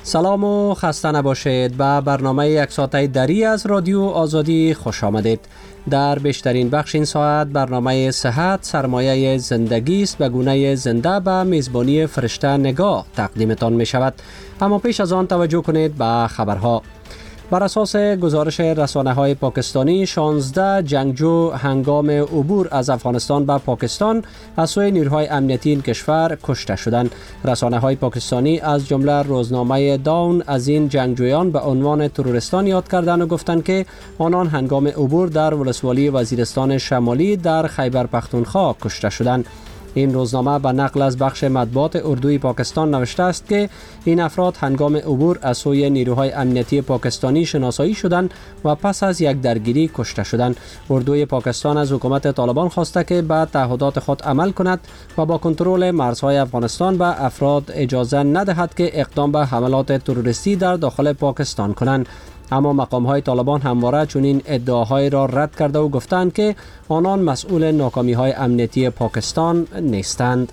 سلام و خسته نباشید. به برنامه یک ساعته دری از رادیو آزادی خوش آمدید. در بیشترین بخش این ساعت برنامه صحت سرمایه زندگی است به گونه زنده به میزبانی فرشته نگاه تقدیمتان می شود. اما پیش از آن توجه کنید به خبرها. بر اساس گزارش رسانه‌های پاکستانی 16 جنگجو هنگام عبور از افغانستان به پاکستان از سوی نیروهای امنیتی این کشور کشته شدند. رسانه‌های پاکستانی از جمله روزنامه داون از این جنگجویان به عنوان تروریستان یاد کردند و گفتند که آنان هنگام عبور در ولسوالی وزیرستان شمالی در خیبر پختونخوا کشته شدند. این روزنامه به نقل از بخش مطبوعات اردوی پاکستان نوشته است که این افراد هنگام عبور از سوی نیروهای امنیتی پاکستانی شناسایی شدند و پس از یک درگیری کشته شدند. اردوی پاکستان از حکومت طالبان خواسته که به تعهدات خود عمل کند و با کنترل مرزهای افغانستان به افراد اجازه ندهد که اقدام به حملات تروریستی در داخل پاکستان کنند. اما مقام‌های طالبان همواره چنین ادعاهای را رد کرده و گفتند که آنان مسئول ناکامی‌های امنیتی پاکستان نیستند.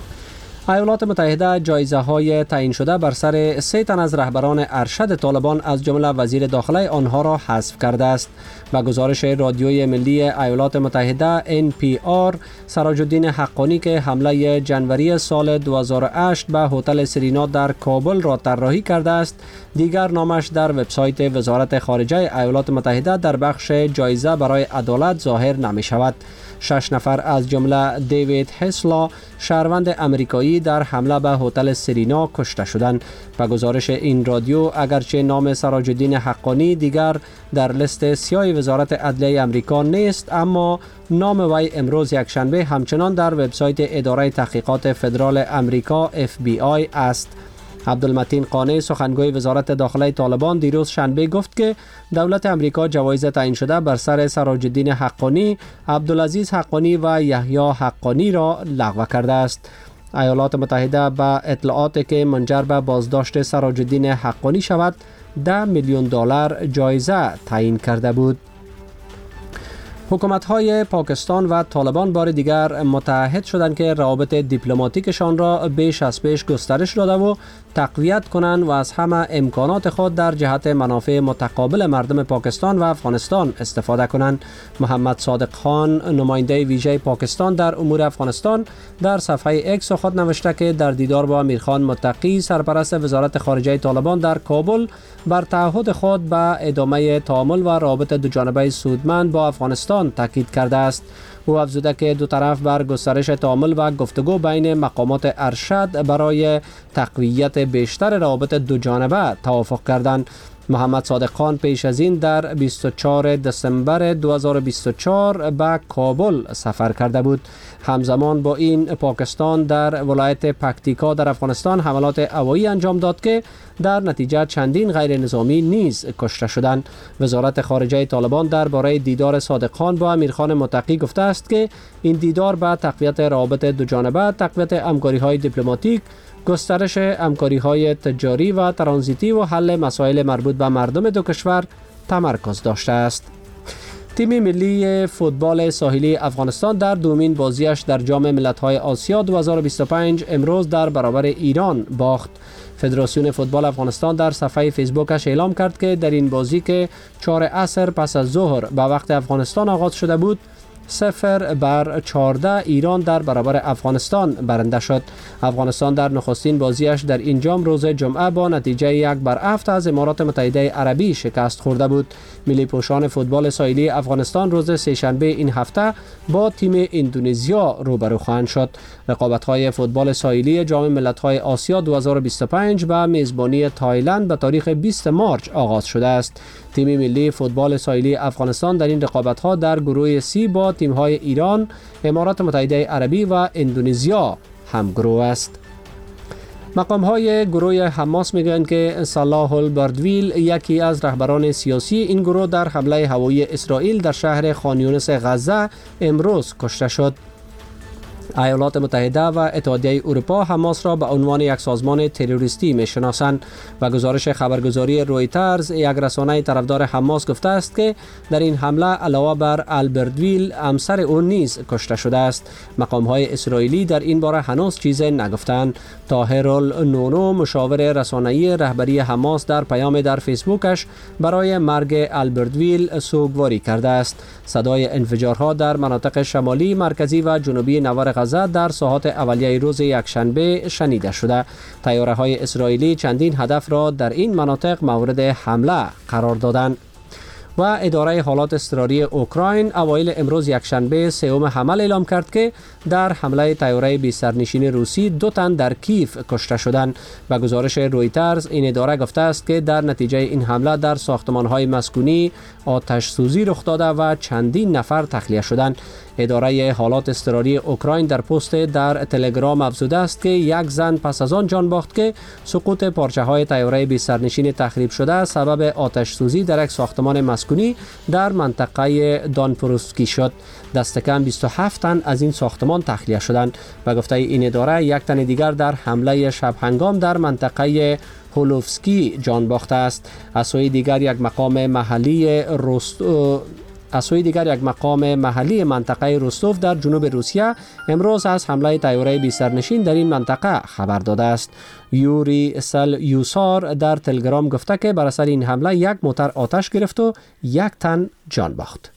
ایالات متحده جایزه‌های تعیین شده بر سر 3 تن از رهبران ارشد طالبان از جمله وزیر داخله آنها را حذف کرده است. با گزارش رادیوی ملی ایالات متحده NPR، سراج الدین حقانی که حمله جنوری سال 2008 به هتل سرینا در کابل را طراحی کرده است، دیگر نامش در وبسایت وزارت خارجه ایالات متحده در بخش جایزه برای عدالت ظاهر نمی شود. 6 نفر از جمله دیوید هسلا شهروند امریکایی در حمله به هتل سرینا کشته شدند. به گزارش این رادیو، اگرچه نام سراج الدین حقانی دیگر در لیست سیاه وزارت عدلیه امریکا نیست، اما نام وی امروز یکشنبه همچنان در وبسایت اداره تحقیقات فدرال امریکا FBI است. عبدالمتین قانع سخنگوی وزارت داخله طالبان دیروز شنبه گفت که دولت امریکا جوایز تعیین شده بر سر سراج الدین حقانی، عبدالعزیز حقانی و یحیی حقانی را لغو کرده است. ایالات متحده با اطلاعاتی که منجر به بازداشت سراج الدین حقانی شود $10 میلیون جایزه تعیین کرده بود. حکومت‌های پاکستان و طالبان بار دیگر متحد شدند که روابط دیپلماتیکشان را بیش از پیش گسترش داده و تقویت کنند و از همه امکانات خود در جهت منافع متقابل مردم پاکستان و افغانستان استفاده کنند. محمد صادق خان، نماینده ویژه پاکستان در امور افغانستان، در صفحه اکس خود نوشته که در دیدار با امیرخان متقی، سرپرست وزارت خارجه طالبان در کابل، بر تعهد خود به ادامه تعامل و روابط دوجانبه سودمند با افغانستان تاکید کرده است. او افزوده که دو طرف بر گسترش تعامل و گفتگو بین مقامات ارشد برای تقویت بیشتر روابط دوجانبه توافق کردند. محمد صادق خان پیش از این در 24 دسامبر 2024 به کابل سفر کرده بود. همزمان با این پاکستان در ولایت پکتیکا در افغانستان حملات هوایی انجام داد که در نتیجه چندین غیر نظامی نیز کشته شدند. وزارت خارجه طالبان درباره دیدار صادق خان با امیرخان متقی گفته است که این دیدار به تقویت روابط دوجانبه، تقویت همکاری‌های دیپلماتیک، گسترش همکاری‌های تجاری و ترانزیتی و حل مسائل مربوط به مردم دو کشور تمرکز داشته است. تیم ملی فوتبال ساحلی افغانستان در دومین بازیش در جام ملت‌های آسیا 2025 امروز در برابر ایران باخت. فدراسیون فوتبال افغانستان در صفحه فیسبوکش اعلام کرد که در این بازی که 4 عصر پس از ظهر به وقت افغانستان آغاز شده بود، 0-14 ایران در برابر افغانستان برنده شد. افغانستان در نخستین بازیش در این جام روز جمعه با نتیجه 1-7 از امارات متحده عربی شکست خورده بود. ملی پوشان فوتبال ساحلی افغانستان روز سه‌شنبه این هفته با تیم اندونزیا روبرو خواهند شد. رقابت‌های فوتبال ساحلی جام ملت‌های آسیا 2025 به میزبانی تایلند به تاریخ 20 مارس آغاز شده است. تیم ملی فوتبال ساحلی افغانستان در این رقابت‌ها در گروه سی با تیم‌های ایران، امارات متحده عربی و اندونزیا همگروه است. مقام‌های گروه حماس میگویند که صلاح البردویل، یکی از رهبران سیاسی این گروه، در حمله هوایی اسرائیل در شهر خان یونس غزه امروز کشته شد. ایالات متحده و اتحادیه اروپا حماس را به عنوان یک سازمان تروریستی می‌شناسند و گزارش خبرگزاری رویترز یک رسانه طرفدار حماس گفته است که در این حمله علاوه بر البرتویل همسر او نیز کشته شده است. مقام‌های اسرائیلی در این باره هنوز چیزی نگفتند. طاهر النونو مشاور رسانه‌ای رهبری حماس در پیام در فیسبوکش برای مرگ البرتویل سوگواری کرده است. صدای انفجارها در مناطق شمالی، مرکزی و جنوبی نوار غزه در ساعات اولیه روز یکشنبه شنیده شده. طیاره‌های اسرائیلی چندین هدف را در این مناطق مورد حمله قرار دادند. و اداره حالات اضطراری اوکراین اوایل امروز یکشنبه سوم حمل اعلام کرد که در حمله طیاره بی سرنشین روسی 2 تن در کیف کشته شدند. و گزارش رویترز این اداره گفته است که در نتیجه این حمله در ساختمان‌های مسکونی آتش سوزی رخ داده و چندین نفر تخلیه شدند. اداره حالات اضطراری اوکراین در پست در تلگرام افزوده است که یک زن پس از آن جان باخت که سقوط پارچه‌های طیاره بی سرنشین تخریب شده سبب آتش سوزی در یک ساختمان مسکونی در منطقه دانپروفسکی شد. دست کم 27 تن از این ساختمان تخلیه شدند و گفته این اداره یک تن دیگر در حمله شب هنگام در منطقه هولوفسکی جان باخته است. از سوی دیگر یک مقام محلی منطقه روستوف در جنوب روسیه امروز از حمله طیاره بی سرنشین در این منطقه خبر داده است. یوری سلیوسار در تلگرام گفته که بر اثر این حمله یک موتر آتش گرفت و 1 تن جان باخت.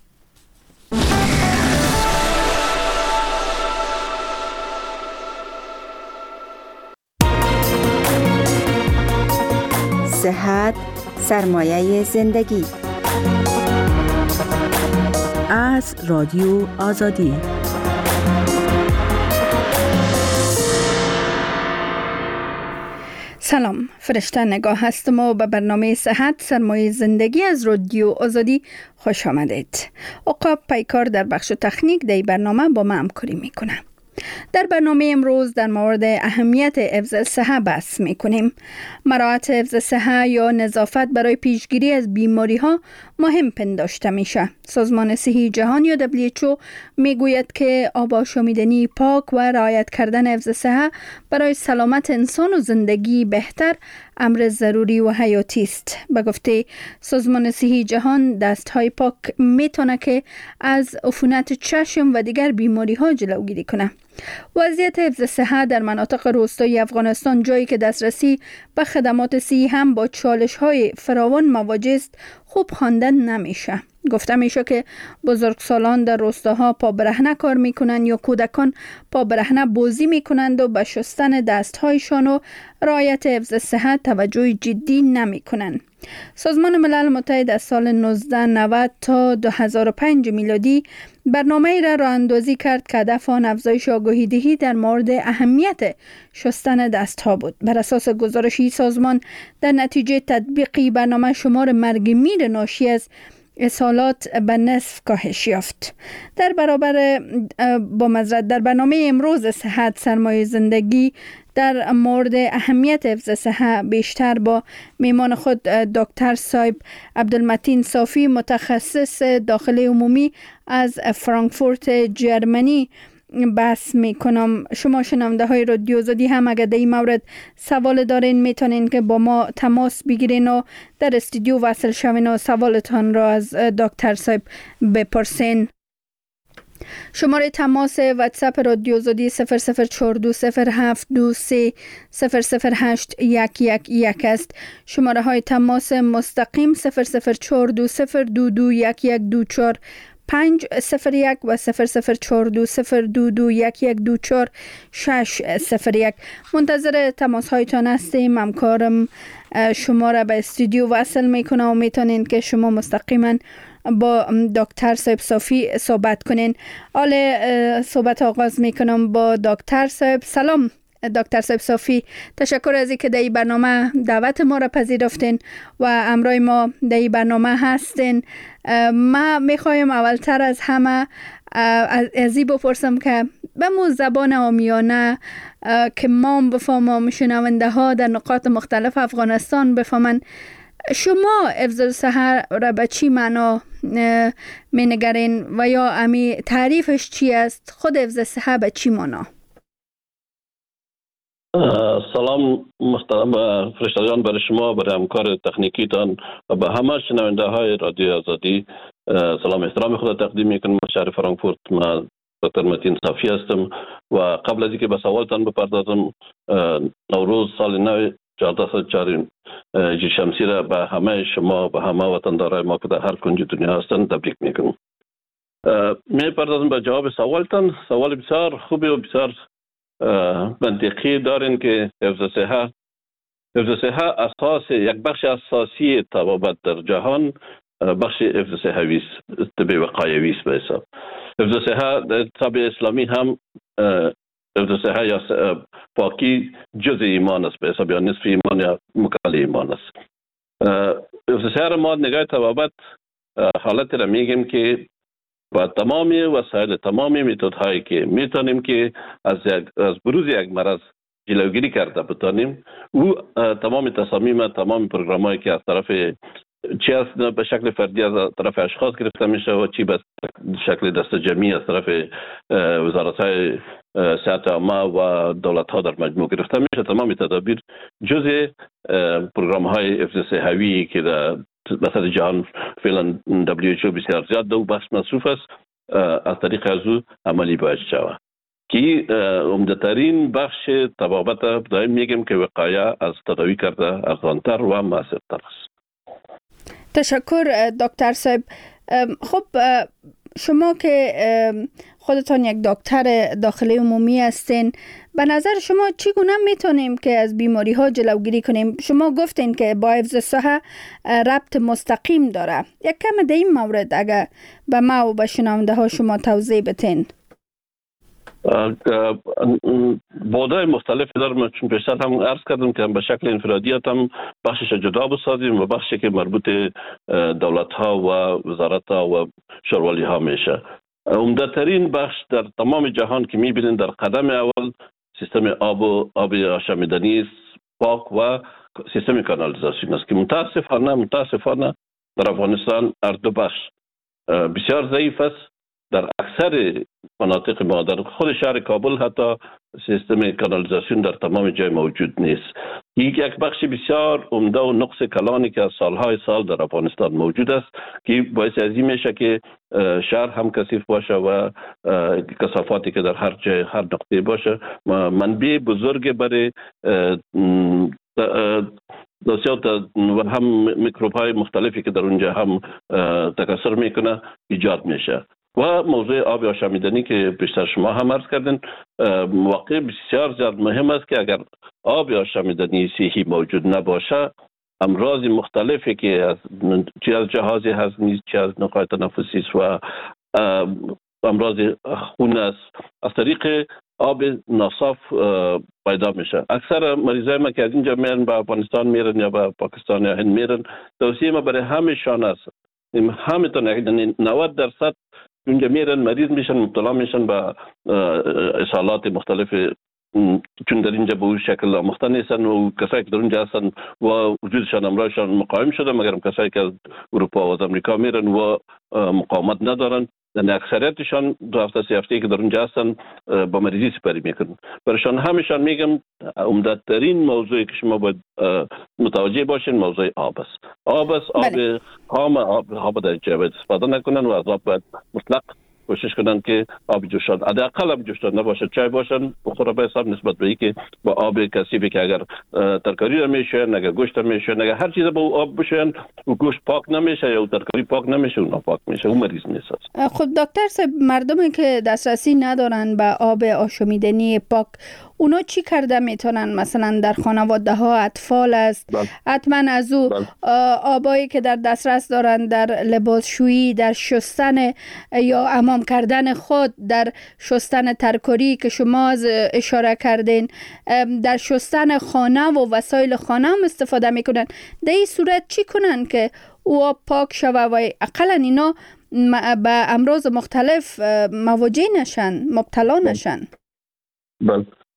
صحت سرمایه زندگی. از رادیو آزادی. سلام، فرشته نگاه هستم و به برنامه صحت سرمایه زندگی از رادیو آزادی خوش آمدید. عقاب پیکار در بخش تکنیک در برنامه با ما همکاری میکنه. در برنامه امروز در مورد اهمیت حفظ صحه بحث میکنیم. مراعات حفظ صحه یا نظافت برای پیشگیری از بیماری ها مهم پنداشته میشه. سازمان صحی جهان یا WHO میگوید که آب آشامیدنی پاک و رعایت کردن حفظ صحه برای سلامت انسان و زندگی بهتر امر ضروری و حیاتی است. به گفته سازمان صحی جهان دستهای پاک میتونه که از عفونت چشم و دیگر بیماری ها جلوگیری کنه. وضعیت حفظ صحه در مناطق روستایی افغانستان، جایی که دسترسی به خدمات صحی هم با چالش‌های فراوان مواجه است، خوب خواندن نمیشه. گفته میشه که بزرگسالان در روستاها پا برهنه کار میکنند یا کودکان پا برهنه بازی میکنند و به شستن دستهایشان و رعایت حفظ صحت توجه جدی نمیکنند. سازمان ملل متحد از سال 1990 تا 2005 میلادی برنامه‌ای را راه‌اندازی کرد که هدف آن افزایش آگاهی دهی در مورد اهمیت شستن دست‌ها بود. بر اساس گزارشی سازمان در نتیجه تطبیقی برنامه شمار مرگ میر ناشی از اسهالات به نصف کاهش یافت. در برنامه امروز صحت سرمایه زندگی در مورد اهمیت حفظ صحه بیشتر با میمان خود دکتر صاحب عبدالمتین صافی، متخصص داخلی عمومی از فرانکفورت جرمنی بحث میکنم. شما شنونده های رادیو آزادی هم اگر در این مورد سوال دارین میتونین که با ما تماس بگیرین و در استودیو وصل شوین و سوالتان را از دکتر صاحب بپرسین. شماره تماس واتساپ رادیو آزادی 00420723008111 است. شماره های تماس مستقیم 00420221124 501 و 00420221124 601. منتظر تماس هایتان هستیم. همکارم شما را به استودیو وصل میکنه و میتونین که شما مستقیما با دکتر صاحب صافی صحبت کنین. صحبت آغاز میکنم با دکتر صاحب. سلام دکتر صاحب صافی، تشکر از اینکه در این برنامه دعوت ما را پذیرفتین و همراه ما در این برنامه هستین. ما میخوایم اولتر از همه از این بپرسم که به مو زبان عامیانه که ما بفهمم، شنونده ها در نقاط مختلف افغانستان بفهمن، شما حفظ الصحه را به چی معنا می نگرین و یا امی تعریفش چی است؟ خود حفظ الصحه به چی معنا؟ سلام محترم فرشتگان، برای شما، برای همکار تکنیکیتان و به همه شنونده های رادیو آزادی سلام احترام خود تقدیم میکنم. شهر فرانکفورت، من دکتر متین صافی هستم و قبل از اینکه به سوالتان بپردازم، نوروز سال نو 1404 هجری شمسی را به همه شما، به همه وطندارای ما که در هر کنج دنیا هستند تبریک میکنم. میپردازم به جواب سوالتان. سوال بسیار خوبی و بسیار منطقی دارین که حفظ صحه اساس، یک بخش اساسی طبابت در جهان بخش حفظ صحوی است، طب وقایوی است به حساب. حفظ صحه در طب اسلامی هم حفظ صحه یا پاکی جز ایمان است به حساب، یا نصف ایمان یا مکمل ایمان است. حفظ صحه را ما نگاه طبابت حالت را میگیم که با تمامی وسایل، تمامی متد هایی که میتونیم که از بروز یک مرض جلوگیری کرده بتانیم، او تمام تصامیم، تمام پروگرام هایی که از طرف چی از به شکل فردی از طرف اشخاص گرفته میشه و چی به شکل دست جمعی از طرف وزارت های صحت عامه و دولت ها در مجموع گرفته میشه، تمام تدابیر جزء پروگرام های حفظ صحوی که در مثلا جهان فعلا WHO بسیار زیاد دو بخش مصروف است، از طریق از او عملی باید شود که عمده‌ترین بخش طبابت دائم میگیم که وقایه از تداوی کرده ارزانتر و مؤثرتر است. تشکر دکتر صاحب. خب شما که خودتان یک دکتر داخلی عمومی هستین، به نظر شما چگونه میتونیم که از بیماری ها جلوگیری کنیم؟ شما گفتین که با حفظ صحه ربط مستقیم داره. یک کم در این مورد اگر به ما و به شنونده ها شما توضیح بتین. بودای مختلف دارم، چون پیشتر هم عرض کردم که به شکل انفرادی هم بخشش جدا بسازیم و بخشی که مربوط دولت ها و وزارت ها و شوروالی ها میشه. عمده ترین بخش در تمام جهان که میبینید در قدم اول سیستم آب آشامیدنی است، پاک، و سیستم کانالیزاسیون است که متاسفانه در افغانستان هر دو بخش بسیار ضعیف است. در اکثر مناطق ما، در خود شهر کابل حتی سیستم کانالیزاسیون در تمام جای موجود نیست. یک بخش بسیار عمده و نقص کلانی که از سالهای سال در افغانستان موجود است که باعث از این میشه که شهر هم کثیف باشه و کثافاتی که در هر جای، هر نقطه باشه، منبع بزرگ برای دوسیات و هم میکروب های مختلفی که در اونجا هم تکثر میکنه ایجاد میشه. و موضوع آب آشامیدنی که بیشتر شما هم عرض کردین، واقع بسیار زیاد مهم است که اگر آب آشامیدنی صحیح موجود نباشه، امراض مختلفی که چی از جهاز هضمی، چی از نقاط تنفسی است و امراض خون است، از طریق آب ناصاف پیدا میشه. اکثر مریضای ما که از اینجا میرن به افغانستان میرن یا به پاکستان یا هند میرن، توصیه ما برای همشان است، همتون، یعنی 90% اونجا میرن مریض میشن، مبتلا میشن به اسهالات مختلف، چون در اینجا به اون شکل آموخته نیستن و کسایی که در اونجا هستن و وجودشان امراضشان مقاوم شده، مگر کسایی که از اروپا و از امریکا میرن و مقاومت ندارن، یعنی اکثریتشان 2 هفته 3 هفته که در اونجا هستن با مریضی سپری میکنن. برایشان همشان میگم عمده ترین موضوعی که شما باید متوجه باشین موضوع آب است. آب خام، آب در جوید استفاده نکنن و از آب باید مطلق کوشش کنن که آب جوشان، حداقل آب جوشان نباشه، چای باشن بخوره به حساب، نسبت به اینکه با آب کثیفی که اگر ترکاری را میشوین، اگر گوشت را میشوین، اگر هر چیز با آب بشوین و گوشت پاک نمیشه یا ترکاری پاک نمیشه و ناپاک میشه، اون مریض نیست. خب دکتر صاحب، مردمی که دسترسی ندارن به آب آشامیدنی پاک، اونا چی کرده میتونن؟ مثلا در خانواده ها اطفال است، حتما از او آبایی که در دسترس دارن در لباسشویی، در شستن یا حمام کردن خود، در شستن ترکاری که شما از اشاره کردین، در شستن خانه و وسایل خانه هم استفاده میکنن. در این صورت چی کنن که او آب پاک شوه و اقلا اینا به امراض مختلف مواجه نشن، مبتلا نشن؟ بله،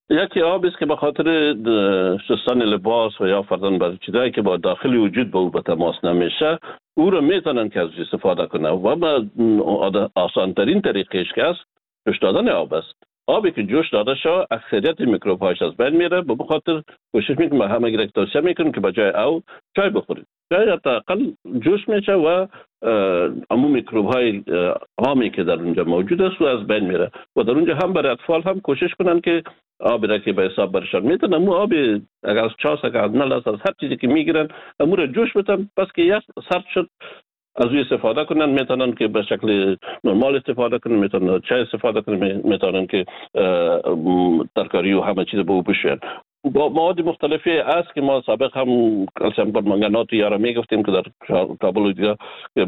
یکی آب است که به خاطر شستن لباس و یا فرضاً بعضی چیزایی که با داخل وجود به او به تماس نمیشه، او رو میتونن که از استفاده کنه و به آسان ترین طریقش که است جوش دادن آب است. آبی که جوش داده شد اکثریت میکروب هاش از بین میره. به خاطر کوشش میکنم همه گرک توصیه میکنم که بجای او چای بخورید. چای حداقل جوش میشه و عموم میکروب های عامی که در اونجا موجود است و از بین میره. و در اونجا هم برای اطفال هم کوشش کنن که آبی را که به حساب برشان میتونن امو آبی اگر از چاس اگر از نل است از هر چیزی که میگیرن امو را جوش بدن. پس که یک سرد شد از روی استفاده کنن، میتونن که به شکل نرمال استفاده کنن، میتونن چای استفاده کنن، میتونن که ترکاری و همه چیز به او بشوین. با مواد مختلفی است که ما سابق هم کلسیم پرمنگانات یارا میگفتیم که در کابل دیگه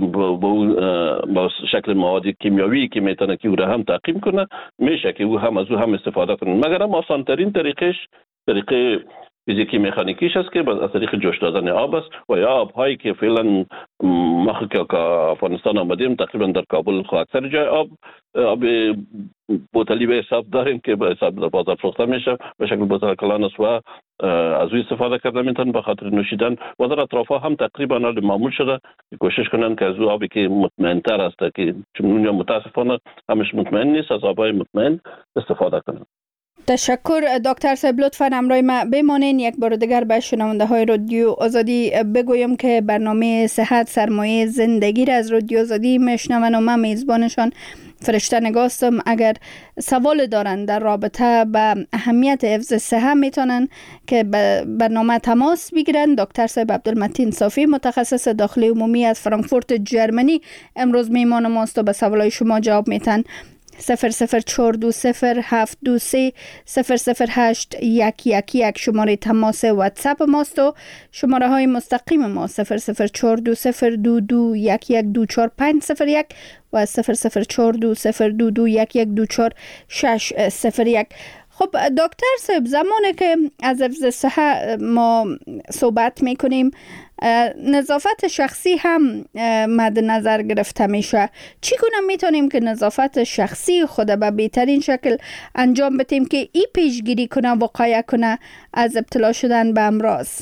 با شکل مواد کیمیاوی که میتونه که او را هم تعقیم کنه، میشه که او هم از او هم استفاده کنه. مگر هم آسان ترین طریقش طریقه فیزیکی مکانیکیش است که از طریق جوش دادن آب است و یا آب‌هایی که فعلا ما که افغانستان آمدیم تقریبا در کابل خو اکثر جای آب بوتلی به حساب داریم که به حساب در بازار فروخته میشه به شکل بوتل کلان است و از او استفاده کرده میتونن به خاطر نوشیدن. و در اطرافها هم تقریبا معمول شده کوشش کنن که از او آبی که مطمئن تر است که چون اونجا متاسفانه همش مطمئن نیست از آبای مطمئن استفاده کنن. تشکر دکتر صاحب. لطفاً همراه ما بمانین. یک بار دیگر به شنونده های رادیو آزادی بگویم که برنامه صحت سرمایه زندگی را از رادیو آزادی میشنون و من میزبانشان فرشته نگاستم. اگر سوال دارن در رابطه با اهمیت حفظ صحت میتونن که برنامه تماس بگیرن. دکتر صاحب عبدالمتین صافی متخصص داخلی عمومی از فرانکفورت جرمنی امروز میهمان ماست و به سوالای شما جواب میتن. 0042072300811 شماره تماس واتساپ ماست و شماره های مستقیم ما 0042022112450 و 004202211240601. خب دکتر صاحب، زمانی که از حفظ صحت ما صحبت میکنیم نظافت شخصی هم مد نظر گرفته میشه. چگونه میتونیم که نظافت شخصی خود به بهترین شکل انجام بدیم که ای پیشگیری کنه وقایه کنه از ابتلا شدن به امراض؟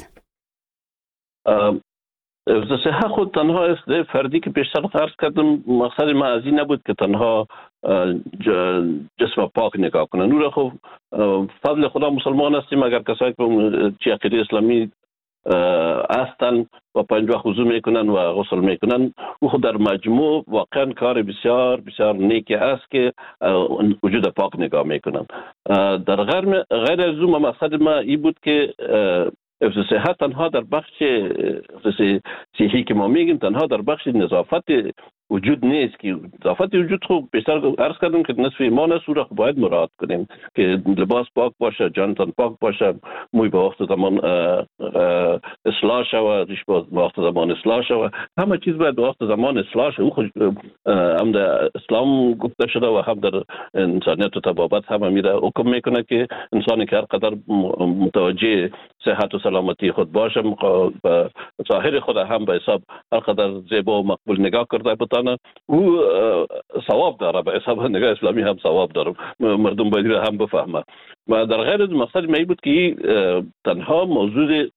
حفظ صحت خود تنها است فردی که پیشتر عرض کردم. مقصد ما از این نبود که تنها جسم پاک نگاه کنن. نور خب فضل خدا مسلمان هستیم. اگر کسایی که چی عقیده اسلامی هستن و پنج وقت وضو میکنن و غسل میکنن، او خود در مجموع واقعا کار بسیار بسیار نیکی است که وجود پاک نگاه میکنن. در غیر از اون مقصد ما این بود که حفظ صحت تنها در بخش صحی که ما میگیم تنها در بخش نظافت وجود نیست که نظافت وجود خوب بیشتر عرض کردم که نصف ایمان است. او را باید مراعات کنیم که لباس پاک باشه، جانتان پاک باشه، موی به وقت زمان اصلاح شود، ریش به وقت زمان اصلاح شود، همه چیز باید به وقت زمان اصلاح شود. او هم در اسلام گفته شده و هم در انسانیت و طبابت هم میره حکم میکنه که انسانی که هر قدر متوجه صحت و سلامتی خود باشه به ظاهر خود هم به حساب هر قدر زیبا و مقبول نگاه کرده بتانه او ثواب داره. به حساب نگاه اسلامی هم ثواب داره. مردم باید هم بفهمه. و در غیر از مقصد می بود که تنها موضوع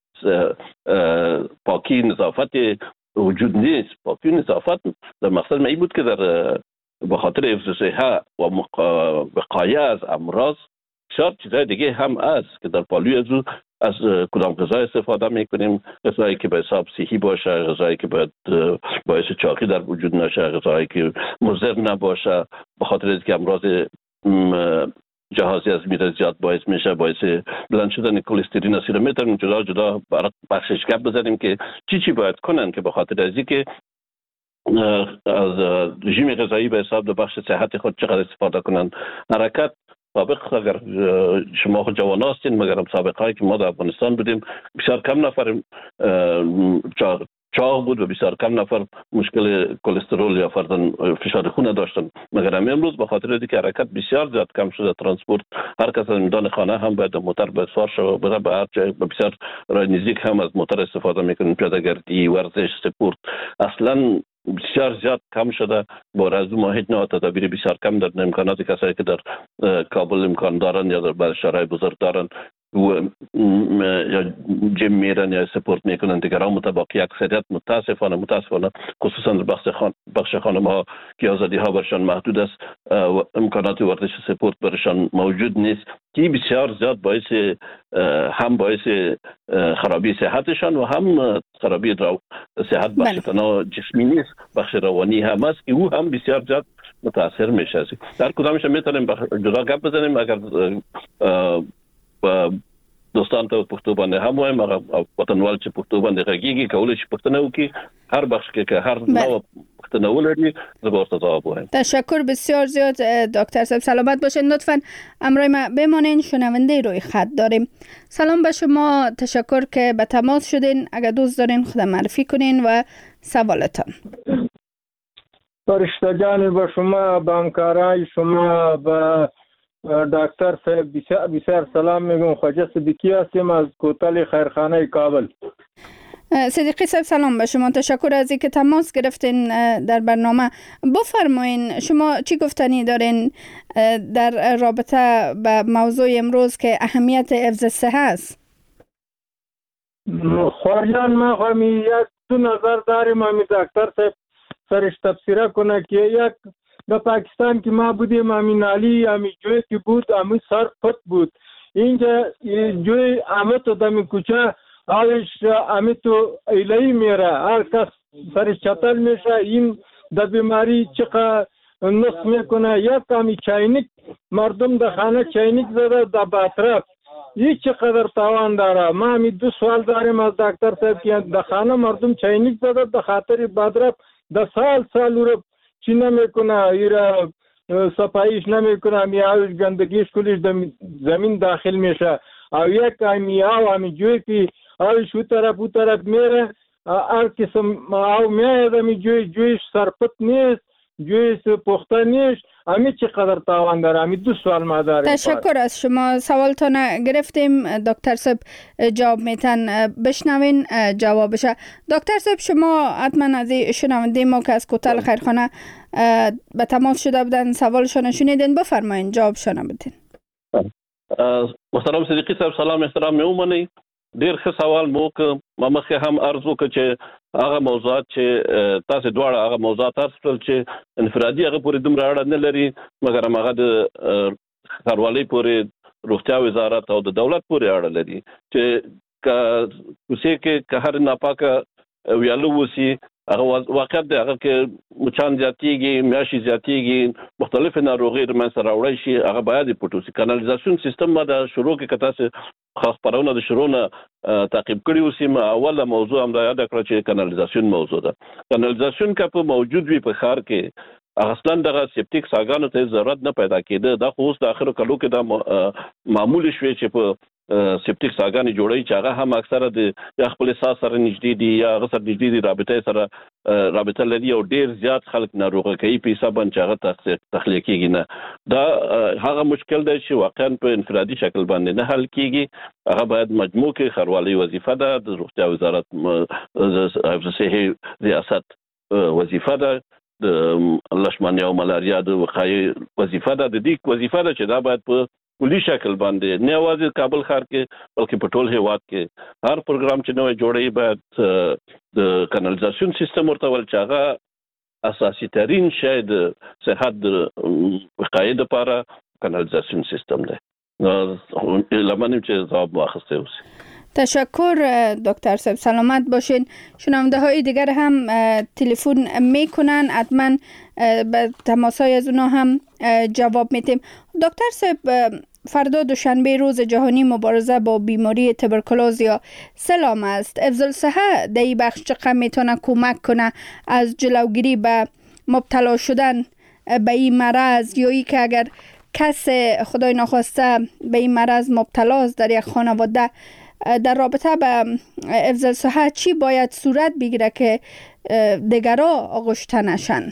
پاکی نظافت وجود نیست. پاکی نظافت در مقصد می بود که در به خاطر حفظ صحت و وقایه از امراض بسیار چیزهای دیگه هم است که در پالوی از کدام غذا استفاده میکنیم. غذایی که به حساب صحی باشه، غذایی که باعث چاقی در وجود نشه، غذایی که مضر نباشه به خاطر اینکه امراض جهازی از میره زیاد باعث میشه، باعث بلند شدن کلسترول است. میتونیم جدا جدا بخشش گپ بزنیم که چی باید کنن که به خاطر از اینکه از رژیم غذایی به حساب در بخش صحت خود چقدر استفاده کنن. حرکت سابق اگر شما خود جوان هستین، مگر سابق هایی که ما در افغانستان بودیم بسیار کم نفر چاق بود و بسیار کم نفر مشکل کلسترول یا فرضاً فشار خون داشتن. مگر امروز به خاطر اینکه حرکت بسیار زیاد کم شده، ترانسپورت هر کس از میدان خانه هم باید موتر به سوار شو بره به هر جای بسیار راه نزدیک هم از موتر استفاده میکنن. پیاده‌گردی، ورزش، سپورت اصلا بسیار زیاد کم شده. با از ما هیچ نوع تدابیر بسیار کم در امکانات کسایی که در کابل امکان دارن یا در شهرهای بزرگ دارن و یا جیم میرن یا سپورت میکنن دیگران متباقی اکثریت متاسفانه خصوصا در بخش خانم ها که آزادی ها برشان محدود است و امکانات ورزش سپورت برشان موجود نیست که بسیار زیاد هم باعث خرابی صحتشان و هم خرابی صحت بخش تنها جسمی نیست، بخش روانی هم است که او هم بسیار زیاد متاثر میشه. در کدامش میتونیم جدا گپ بزنیم اگر دوستان ته پښتو باندې هم وایم هغه وطنوال چې پښتو باندې غږیږي کولای شي پښتنه وکړي هر بخش که هر نوع پښتنه ولري زه به ورته ځواب وایم. تشکر بسیار زیاد دکتر صاحب، سلامت باشین. لطفاً امروی ما بمانین، شنونده روی خط داریم. سلام به شما، تشکر که به تماس شدین. اگر دوست دارین خود معرفی کنین و سوالتان. فرشته جان به شما، به همکارای شما، به دکتر صاحب بسیار سلام میگم. خواجه صدیقی هستم از کوتل خیرخانه کابل. صدیقی صاحب سلام به شما، تشکر از اینکه تماس گرفتین در برنامه. بفرمایین شما چی گفتنی دارین در رابطه به موضوع امروز که اهمیت حفظ صحت است؟ خواجان ما همی یک دو نظر داریم. همی دکتر صاحب سرش تفسیره کنه که یک در پاکستان که ما بودیم همی نالی همی جوی که بود همی سر پت بود. اینجا جوی همه تو دمی کوچه آوش همی تو ایلهی میره، هر کس سرش چطل میشه. این در بیماری چقدر نصف میکنه. یک همی چاینک مردم در خانه چاینک زده در باطرف، این چقدر تاوان داره. ما همی دو سوال داریم از دکتر صاحب که در خانه مردم چاینک زده در خاطر باطرف در سال رو چی نمیکنه، ایرا صفاییش نمیکنه، میاوش گندگیش کلیش زمین داخل میشه. او یک همی جوی که اوش او طرف میره، هر قسم او میاید همی جویش سرپت نیست، جویش پخته نیست. همی چقدر تاوان داره. همی دو سوال ما داریم. تشکر از شما، سوالتان گرفتیم. دکتر صاحب جواب میتن بشنوین جوابشه. دکتر صاحب شما حتما از شنونده ما که از کوتل خیرخانه به تماس شده بودن سوالشان شنیدین، بفرمایین جوابشان بدین. محترم صدیقی صاحب سلام احترام میومنی. ډیر ښه سوال مو که ما مخکې هم عرض وکړ چې هغه موضوعات چې تاسو دواړه هغه موضوعات عرض کړل چې انفرادي هغه پورې دومره اړه نه لري، مګر هغه د ښاروالۍ پورې، روغتیا وزارت او د دولت پورې اړه لري چې کوڅې کې که هر ناپاکه ویاله وسی هغه واقعیت دی، هغه کې مچان زیاتیږي، میاشي زیاتیږي، مختلف ناروغي د منځ راوړی شي، هغه باید پټو سي. کانالیزاسیون سیستم ما د شروع کې کته سه خاص پرونه د شروع نه تعقیب کړی اوسې. ما اوله موضوع هم دا یاد کړ چې کانالیزاسیون موضوع ده. کانالیزاسیون که په موجود وي په ښار کې اصلا دغه سپټیک ساګانو ته ضرورت نه پیدا کېده. دا خو اوس د اخرو کلو کې دا معمول شوی چې په سپټیک ساګانې جوړي چې هغه هم اکثره د خپل ساس سره نږدې دي یا غسر نږدې دي، رابطه سره رابطه لري او ډیر زیات خلک ناروغه کوي په حساب باندې هغه تخلیه کیږي نه. دا هغه مشکل دی چې واقعا په انفرادي شکل باندې نه حل کیږي. هغه باید مجموع کې ښاروالۍ وظیفه ده، د روغتیا وزارت حفظ صحي ریاست وظیفه ده، د لشمانیا او ملاریا د وقایې وظیفه ده. د دې وظیفه ده چې دا باید په کلی شکل باندې نه یوازې کابل ښار کې بلکې په ټول هیواد کې هر پروګرام چې نوې جوړي باید د کانالیزاسیون سیستم ورته ول چې هغه اساسي ترين شی د صحت د وقایې لپاره کانالیزاسیون سیستم دی. لمنیم چې ځواب واخسته اوسه. تشکر دکتر صاحب، سلامت باشین. شنونده های دیگر هم تلفن میکنن، حتما به تماسای از اونا هم جواب میتیم. دکتر صاحب فردا دوشنبه روز جهانی مبارزه با بیماری توبرکولوز یا سلام است. حفظ الصحه در این بخش چقدر میتونه کمک کنه از جلوگیری به مبتلا شدن به این مرض، یا ای که اگر کس خدای ناخواسته به این مرض مبتلاست در یک خانواده، در رابطه به حفظ الصحه چی باید صورت بگیره که دیگرها آغشته نشن؟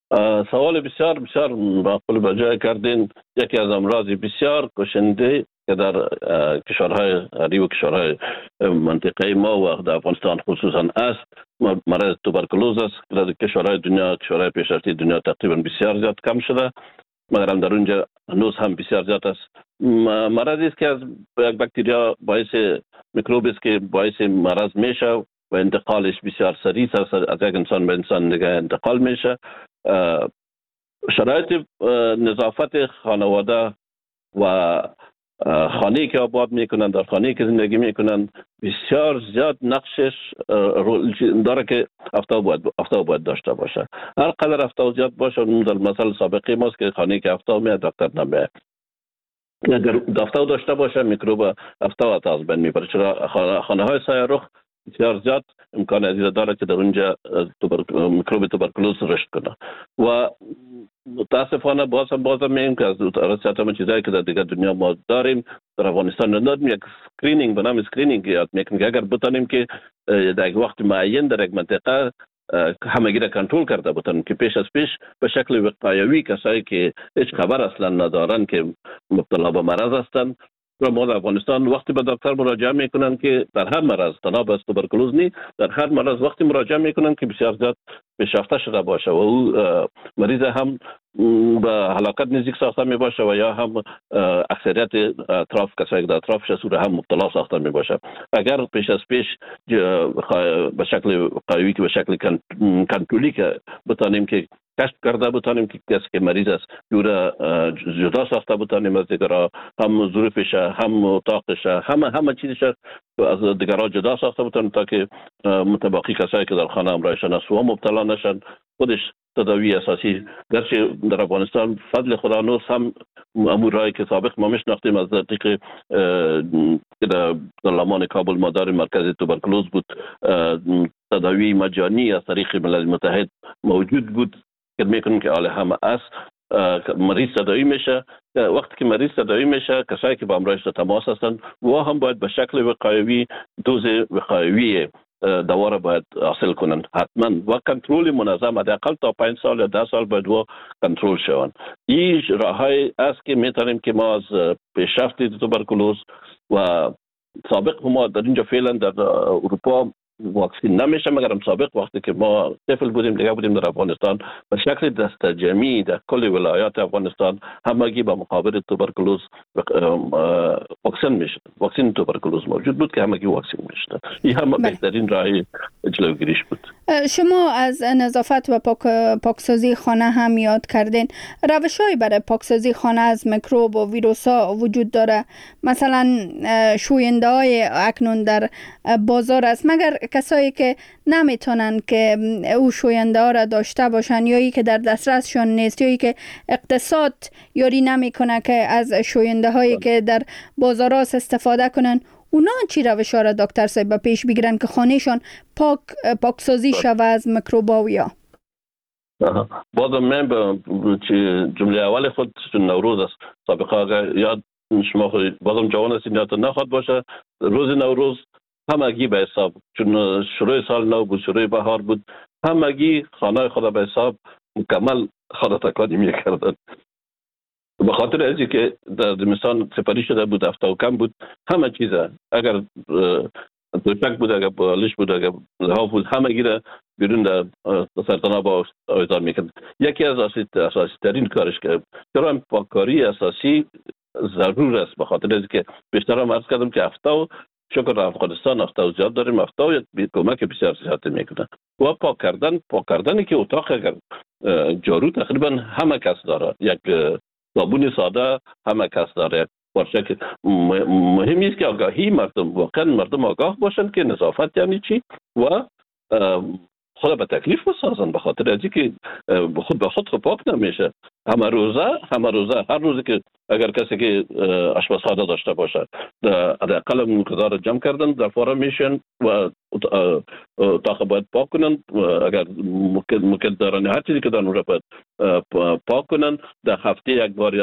سوال بسیار بسیار معقول به جای کردین. یکی از امراض بسیار کشنده که در کشورهای غریب و کشورهای منطقه ما و در افغانستان خصوصا است مرض توبرکلوز است. در کشورهای دنیا، کشورهای پیشرفته دنیا تقریبا بسیار زیاد کم شده، مگر هم در اونجا هنوز هم بسیار زیاد است. مرضی است که از یک باکتریا باعث میکروب است که باعث مرض میشه و انتقالش بسیار سریع است، از یک انسان به انسان دیگه انتقال میشه. شرایط نظافت خانواده و خانه‌ای که آباد میکنن، در خانه‌ای که زندگی میکنن بسیار زیاد نقشش داره که افتا باید داشته باشه. هر قدر افتا زیاد باشه، مثلا سابقه ماست که خانه‌ای که افتا میاد دکتر نمیاد. اگر افتا داشته باشه میکروب افتا از بین میبره، چرا خانه‌های سایه رخ بسیار زیاد امکان ازیده داره که در اونجا میکروب توبرکلوز رشد کنه. و متاسفانه بازم میگم که از رسیت چیزایی که در دیگر دنیا ما داریم در افغانستان نداریم. یک اسکرینینگ به نام اسکرینینگ یاد میکنیم که اگر بتانیم که در یک وقت معین در یک منطقه همگی را کنترل کرده بودن که پیش از پیش به شکل وقایوی کسایی که هیچ خبر اصلا ندارن که مبتلا به مرض هستند و ما در افغانستان وقتی به دکتر مراجعه میکنن که در هر مرض، تنها بس توبرکلوز نی، در هر مرض وقتی مراجعه میکنن که بسیار زیاد پیشرفته شده باشه و او مریض هم به هلاکت نزدیک ساخته می باشه و یا هم اکثریت اطراف کسایی که در اطرافش سوره هم مبتلا ساخته می باشه. اگر پیش از پیش به شکل قوی که به شکل کنترلی که بتانیم که کشف کرده بتانیم که کسی که مریض است جوره جدا ساخته بتانیم از دیگرها، هم ظروفش هم اتاقش همه چیزش از دیگرها جدا ساخته بتانیم تا که متباقی کسایی که در خانه همراهشان است و مبتلا نشن. خودش تداوی اساسی گرچه در افغانستان فضل خدا نوس هم امورایی که سابق ما میشناختیم از طریق در لمان کابل ما داریم مرکز توبرکلوز بود، تداوی مجانی از طریق ملل متحد موجود بود که میکنیم که حال همه است. مریض تداوی میشه، وقتی که مریض تداوی میشه کسایی که با همراهش تماس هستند و هم باید به شکل وقایوی دوز وقایوی دوا را باید حاصل کنند حتما و کنترل منظم حداقل تا 5 سال یا 10 سال باید و کنترل شوند. این راهی است که میتونیم که ما از پیشرفت توبرکلوز و سابق ما در اینجا فعلا در اروپا واکسین نمیشه، مگر هم سابق وقتی که ما طفل بودیم دیگه بودیم در افغانستان به شکل دست جمعی در کل ولایات افغانستان همگی با مقابل توبرکلوز واکسن میشد. واکسن توبرکلوز موجود بود که همگی واکسن میشد. این هم بهترین راه جلوگیریش بود. شما از نظافت و پاکسازی خانه هم یاد کردین. روش‌هایی برای پاکسازی خانه از میکروب و ویروس‌ها وجود داره. مثلا شوینده‌های اکنون در بازار است، مگر کسایی که نمیتونن که او شوینده ها را داشته باشن یا ای که در دسترسشون نیست یا ای که اقتصاد یاری نمیکنه که از شوینده هایی که در بازار است استفاده کنن، اونا چی روش ها را دکتر صاحب پیش بگیرن که خانهشون پاکسازی شوه از میکروباویا؟ بازم من به جمله اول خود نوروز است. سابقا یاد شما بازم جوان هستید یادتون نخواد باشه روز نوروز همگی به حساب، چون شروع سال نو بود، شروع بهار بود، همگی خانه خدا به حساب مکمل خانه تکانی میکردن. به خاطر ازی که در زمستان سپری شده بود، هفته و کم بود، همه چیزه اگر دوشک بود، اگر بالش بود، اگر لحاف بود، همگی را بیرون در سرطانه با آویزار میکرد. یکی از اساسی ترین کارش که چرا پاککاری اساسی ضرور است، به خاطر ازی که بیشتر هم عرض کردم که هفته شکر افغانستان هفته زیاد داریم، هفته کمک بسیار زیاد میکنن و پاک کردنی که اتاق اگر جارو تقریبا همه کس داره، یک صابون ساده همه کس داره. باشه که مهم است که آگاهی مردم، واقعا مردم آگاه باشن که نظافت یعنی چی و خود به تکلیف بسازن، به خاطر ازی که خود به خود پاک نمیشه. همه روزه هر روزی که اگر کسی که آشپزخانه داشته باشه حداقل مقدار جمع کردن در فورا میشن و اتاق باید پاک کنن، اگر ممکن دارن هر چیزی که دارن رو باید پاک کنن. در هفته یک بار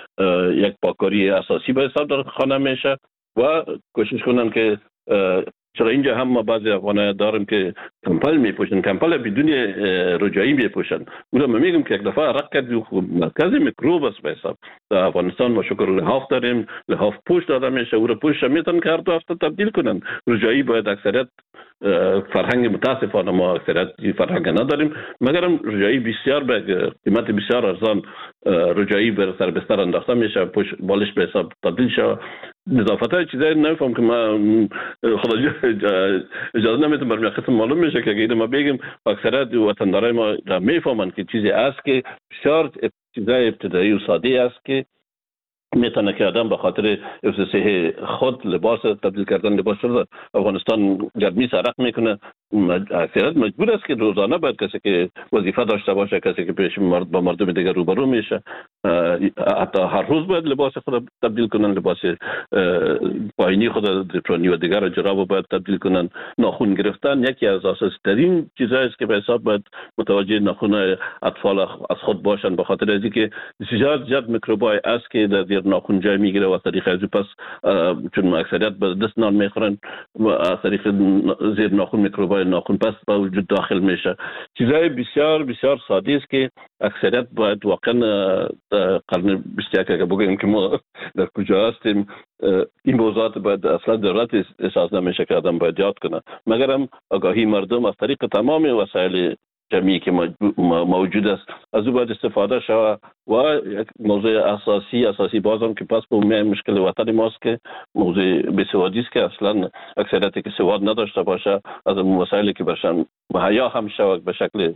یک پاککاری اساسی به حساب در خانه میشه و کوشش کنن که چرا اینجا هم ما بعضی افغان‌ها داریم که کمپل میپوشن، کمپل بدون رجایی میپوشن. اونم میگم که یک دفعه عرق کرد مرکز میکروب است. به حساب در افغانستان ما شکر لحاف داریم، لحاف پوش داده میشه، او رو پوش میتونن که هر 2 هفته تبدیل کنن. رجایی باید اکثریت فرهنگ متاسفانه ما اکثریت فرهنگ نداریم، مگرم رجایی بسیار به قیمت بسیار ارزان رجایی بر سر بستر انداخته میشه، پوش بالش به حساب تبدیل شه. نظافت چیزایی نمیفهم که ما خدا اجازه نمیتونم برمی قسم معلوم میشه که اگه ما بگیم اکثریت وطندارای ما میفهمن که چیزی است که بسیار چیزای ابتدایی و ساده است که میتونه که آدم به خاطر حفظ صحت خود لباس تبدیل کردن لباس شده. افغانستان گرمی سرق میکنه، اکثریت مجبور است که روزانه باید کسی که وظیفه داشته باشه، کسی که پیش با مردم دیگر روبرو میشه، حتی هر روز باید لباس خود تبدیل کنن، لباس پایینی خود درپرانی و دیگر جراب باید تبدیل کنن. ناخن گرفتن یکی از اساسی ترین چیزایی است که به حساب باید متوجه ناخن اطفال از خود باشن، به خاطر از اینکه زیاد میکروبای است که در زیر ناخن جای میگیره و از طریق از پس چون اکثریت به دست نان میخورن و از طریق زیر ناخن میکروبای ناخن پس به وجود داخل میشه. چیزای بسیار ساده است که اکثریت باید واقعا قرن 21 که بگیم که ما در کجا هستیم، این موضوعات باید اصلا ضرورت احساس نمیشه که آدم باید یاد کنه، مگرم آگاهی مردم از طریق تمام وسایل جمعی که موجود است از او باید استفاده شود. و یک موضوع اساسی بازم که پس به مشکل وطن ماست که موضوع بیسوادی است که اصلا اکثریتی که سواد نداشته باشه از اون وسایلی که برشان مهیا هم شود به شکل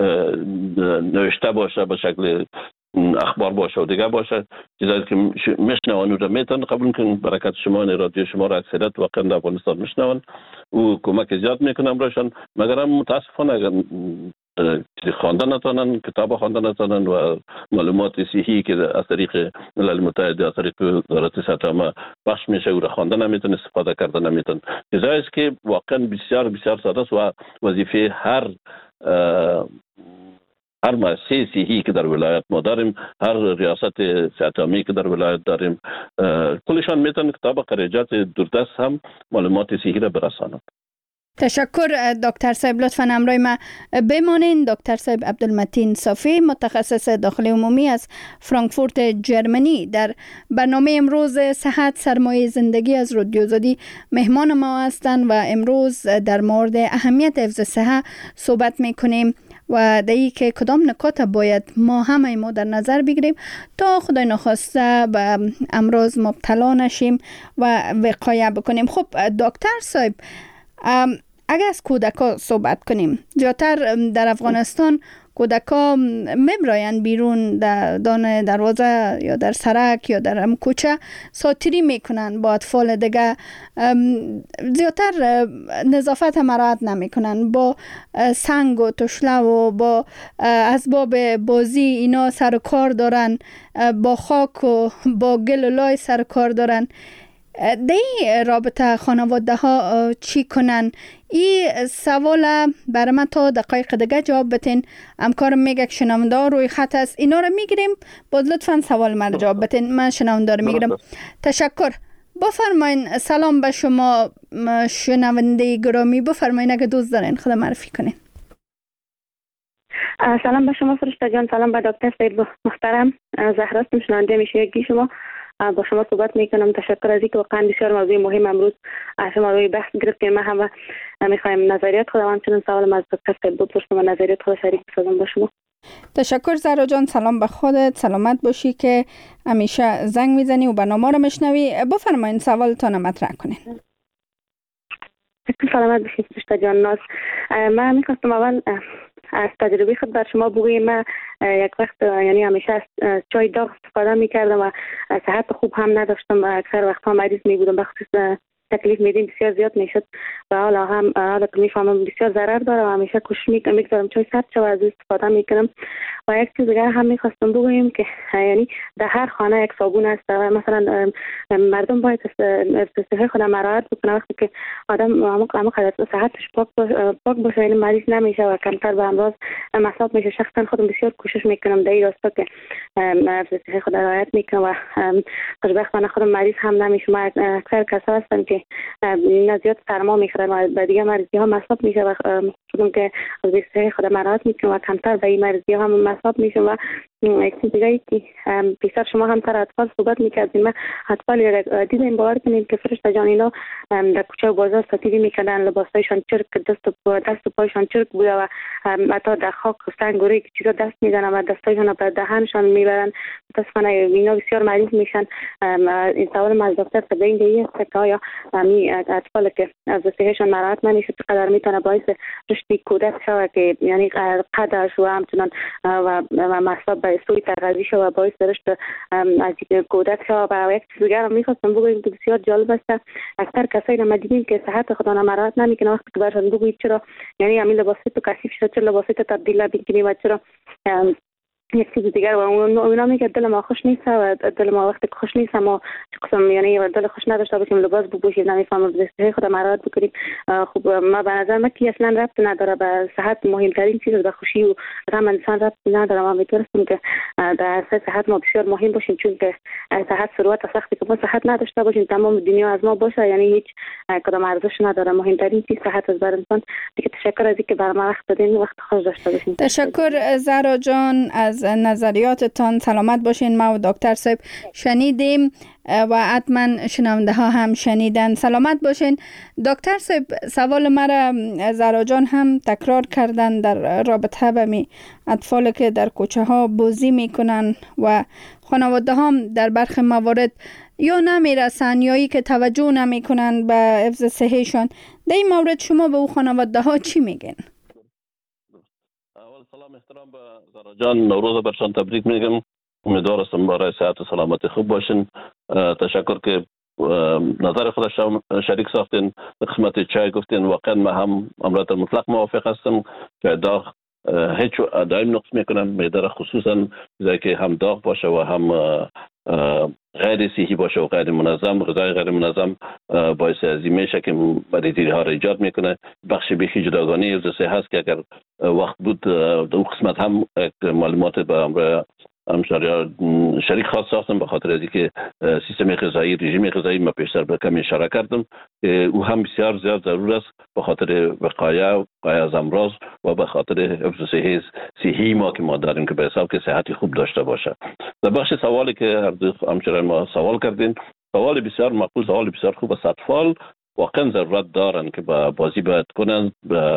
نوشته باشه، به شکل اخبار باشه و دیگه باشه، چیزایی که میشنون رو میتونن قبول کنن. برکت شما رادیو شما را اکثریت واقعا در افغانستان میشنون و کمک زیاد میکنم براشون، مگر متاسفانه اگر خواندن نتونن، کتاب خواندن نتونن و معلومات صحیحی که از طریق ملل متحد از طریق وزارت صحت عامه بخش میشه او را خواندن نمیتون، استفاده کردن نمیتون. چیزایی است که واقعا بسیار ساده است و وظیفه هر مؤسسه صحی که در ولایت ما داریم، هر ریاست صحت عامه که در ولایت داریم، کلشان میتونن کتاب خارجات دوردست هم معلومات صحی را برسانند. تشکر دکتر صاحب، لطفاً همراه ما بمانین. دکتر صاحب عبدالمتین صافی، متخصص داخلی عمومی از فرانکفورت جرمنی، در برنامه امروز صحت سرمایه زندگی از رادیو آزادی مهمان ما هستند و امروز در مورد اهمیت حفظ صحت صحبت میکنیم و دایی که کدام نکات باید ما همه در نظر بگیریم تا خدای نخواسته به امراض مبتلا نشیم و وقایه بکنیم. خب دکتر صاحب، اگر از کودکا صحبت کنیم، زیادتر در افغانستان کودکا میبراین بیرون در دان دروازه یا در سرک یا در کوچه ساتری میکنن با اطفال دیگه، زیادتر نظافت مراعات نمیکنن، با سنگ و تشله و با اسباب بازی اینا سر کار دارن، با خاک و با گل و لای سر کار دارن. دی رابطه خانواده ها چی کنن؟ این سوال برای من تا دقایق دیگه جواب بتین. همکارم میگه که شنونده روی خط است، اینا رو میگیریم، باز لطفا سوال من جواب بتین. من شنونده رو میگیرم. تشکر. بفرمایین. سلام به شما شنونده گرامی، بفرمایین اگه دوست دارین خدا معرفی کنین. سلام به شما فرشته جان، سلام به دکتر صاحب محترم. زهرا هستم، شنونده میشیگی شما. با شما صحبت میکنم. تشکر از اینکه واقعا بسیار موضوع مهم امروز شما روی بحث گرفتیم. ما هم میخوایم نظریات خود و همچنین سوال از دکتر صاحب بپرسم و نظریات خود شریک بسازم با شما. تشکر زهرا جان، سلام به خودت، سلامت باشی که همیشه زنگ میزنی و برنامه رو میشنوی. بفرمایین سوالتون مطرح کنین. سلامت باشید فرشته جان. ناز من میخواستم اول از تجربه خود بر شما بگویم. من یک وقت یعنی همیشه از چای داغ استفاده میکردم و صحت خوب هم نداشتم و اکثر وقتها مریض میبودم، بخصوص تکلیف میدیم بسیار زیاد میشد و حالا که میفهمم بسیار ضرر داره و همیشه کوشش میکنم چای سرد شو از استفاده میکنم و یک چیز دیگر هم میخواستم بگویم که یعنی در هر خانه یک صابون است و مثلا مردم باید صحت خود مراعات بکنه. وقتی که آدم عمق صحتش پاک باشه یعنی مریض نمیشه و کمتر به امراض مصاب میشه. شخصا خودم بسیار کوشش میکنم در این راستا که صحت خود رعایت میکنم و خوشبختانه خودم مریض هم نمیشم. اکثر کسا هستن که زیاد سرما میخورن و به دیگه مریضی ها مصاب میشه و خودم که از صحت خود مراعات میکنم و کمتر به این مریضی ها هم مصاب میشم. و یک چیز دیگه ای که پیشتر شما هم سر اطفال صحبت میکردیم، ما اطفال دیدیم باور کنیم که فرشته جان اینا در کوچه و بازار ستیری میکردن، لباسایشان چرک، دست و پایشان چرک بوده و حتی در خاک سنگ و ریگ چیزا دست میزنن و دستایشان به دهنشان میبرن. متاسفانه اینا بسیار مریض میشن. این سوال از دکتر تبین است که آیا اطفال که از صحتشان مراعات نمیشه چقدر میتونه باعث رشد کودک شود که یعنی قدش و همچنان و مصاب به سوی تغذیه شود و باعث رشد از کودک شود. و یک چیز دیگر هم میخواستم بگویم که بسیار جالب است، اکثر کسایی رو ما دیدیم که صحت خود را مراعات نمیکنن. وقتی که برشان بگویید چرا یعنی همین لباست تو کثیف شده، چرا لباست تبدیل نمیکنی و چرا یک چیز دیگر و اونا میگه دل ما خوش نیست و دل ما وقتی خوش نیست ما قسم یعنی دل خوش نداشته باشیم لباس بپوشیم نمیفهمم به خود مراعات بکنیم. خب ما به نظر من که اصلا ربط نداره به صحت. مهمترین چیز به خوشی و غم انسان ربط نداره. ما میتونستیم که در صحت ما بسیار مهم باشیم، چون که صحت ثروت است. وقتی که ما صحت نداشته باشیم تمام دنیا از ما باشه یعنی هیچ کدام ارزش نداره. مهمترین چیز صحت است بر انسان. دیگه تشکر از اینکه برام وقت دادین، وقت خوش داشته باشین. تشکر زهرا جان از نظریاتتان. سلامت باشین. ما و دکتر صاحب شنیدیم و حتما شنونده ها هم شنیدن. سلامت باشین. دکتر صاحب سوال مرا زهرا جان هم تکرار کردن در رابطه با می اطفال که در کوچه ها بازی میکنن و خانواده هم در برخی موارد یا نمیرسن یا ای که توجه نمیکنن به حفظ صحتشان. در این مورد شما به او خانواده ها چی میگین؟ اول سلام احترام به زهرا جان، نوروز برشان تبریک میگم. امیدوار هستم برای صحت و سلامتی خوب باشین. تشکر که نظر خودش شریک ساختین، قسمت چای گفتین. واقعا ما هم امرات مطلق موافق هستم که داغ هیچ دائم نقص میکنم. معده خصوصا چیزایی که هم داغ باشه و هم غیر صحی باشه و غیر منظم، غذای غیر منظم باعث ازی میشه که مریضی ها را ایجاد میکنه. بخش بیخی جداگانه از صحت هست که اگر وقت بود دو قسمت هم معلومات به امر شریک خاص ساختم به خاطر از اینکه سیستم غذایی، رژیم غذایی ما پیشتر به کمی اشاره کردم او هم بسیار زیاد ضرور است به خاطر وقایع از امراض و به خاطر حفظ صحی ما که ما داریم که به حساب که صحتی خوب داشته باشه. در بخش سوالی که همچنان ما سوال کردین، سوال بسیار مقبول، سوال بسیار خوب است. اطفال واقعا ضرورت دارن که با بازی باید کنن،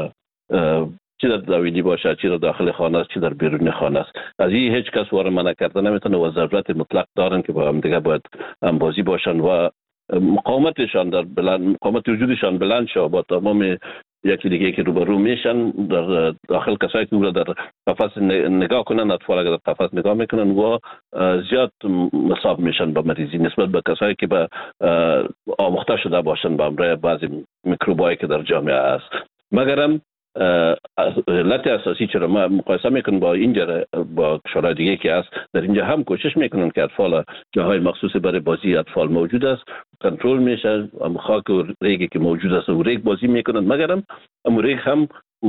چی در داویدی باشه، چی در داخل خانه است، چی در بیرون خانه است. از این هیچ کس وارد منع کرده نمیتونه و ضرورت مطلق دارن که با هم دیگه باید هم بازی باشن و مقاومتشان در بلند، مقاومت وجودشان بلند شه با تمام یکی دیگه که روبرو میشن در داخل. کسایی که در قفس نگاه کنن، اطفال اگر در قفس نگاه میکنن و زیاد مصاب میشن با مریضی نسبت به کسایی که به آموخته شده باشن با امر بعضی میکروبایی که در جامعه است. مگرم علت اساسی چرا ما مقایسه میکنیم با اینجا با کشورهای دیگه که است، در اینجا هم کوشش میکنن که اطفال جاهای مخصوص برای بازی اطفال موجود است، کنترل میشه. خاک و ریگی که موجود است و ریگ بازی میکنن، مگرم ریگ هم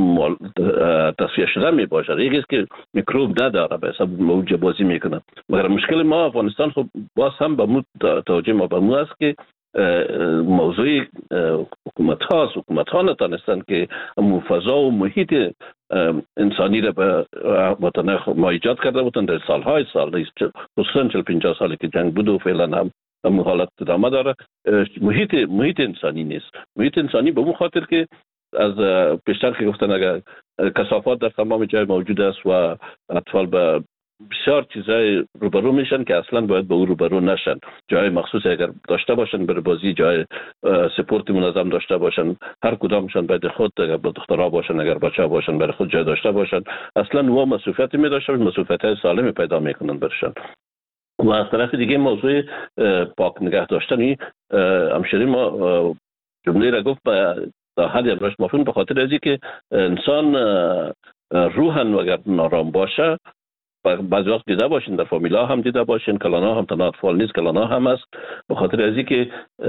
تصفیه شده می باشه. ریگی است که میکروب نداره به حساب موجود بازی میکنن. مگر مشکل ما افغانستان خب باز هم به مو توجه ما به مو است که موضوع حکومت ها نتانستن که فضا و محیط انسانی را به وطن ما ایجاد کرده بودن در سالهای سال، خصوصا 40-50 سالی که جنگ بود و فعلا هم حالت ادامه داره. محیط انسانی نیست. محیط انسانی به اون خاطر که از پیشتر که گفتن اگر کثافات در تمام جای موجود است و اطفال به بسیار چیزای روبرو میشن که اصلا باید به او روبرو نشن. جای مخصوص اگر داشته باشن برای بازی، جای سپورت منظم داشته باشن، هر کدامشان باید خود اگر با دخترها باشن اگر بچه باشن برای خود جای داشته باشن، اصلا و مسئولیت می داشتن، مسئولیت سالمی پیدا میکنن برشان. و از طرف دیگه موضوع پاک نگه داشتن، همشری ما جمله را گفت در حد امروز مفهوم به خاطر ازی که انسان روحاً اگر نارام باشه بعضی وقت دیده باشین در فامیلا هم دیده باشین، کلانا هم تنها اطفال نیست، کلانا هم است. به خاطر از اینکه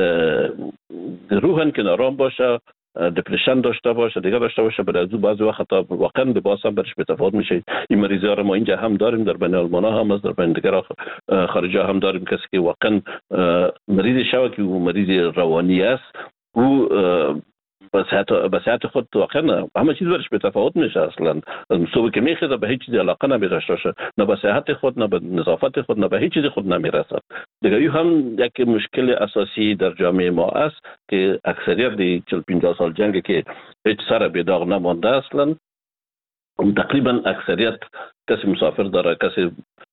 روحن که نارام باشه، دپرشن داشته باشه، دیگه داشته باشه، برای از بعضی وقت حتی واقعا لباس هم برش بتفاوت میشه. این مریضی ها رو ما اینجا هم داریم، در بین آلمان هم است، در بین دیگر خارجی هم داریم. کسی که واقعا مریض شوه که او مریض روانی است، او به صحت خود واقعا همه چیز برش بتفاوت میشه. اصلا صبح که میخواد به هیچ چیزی علاقه نمیداشته باشه، نه به صحت خود، نه به نظافت خود، نه به هیچ چیز خود نمیرسد. دیگه این هم یک مشکل اساسی در جامعه ما است که اکثریت 40-50 سال جنگ که هیچ سر به داغ نمانده اصلا. تقریبا اکثریت کسی مسافر داره، کسی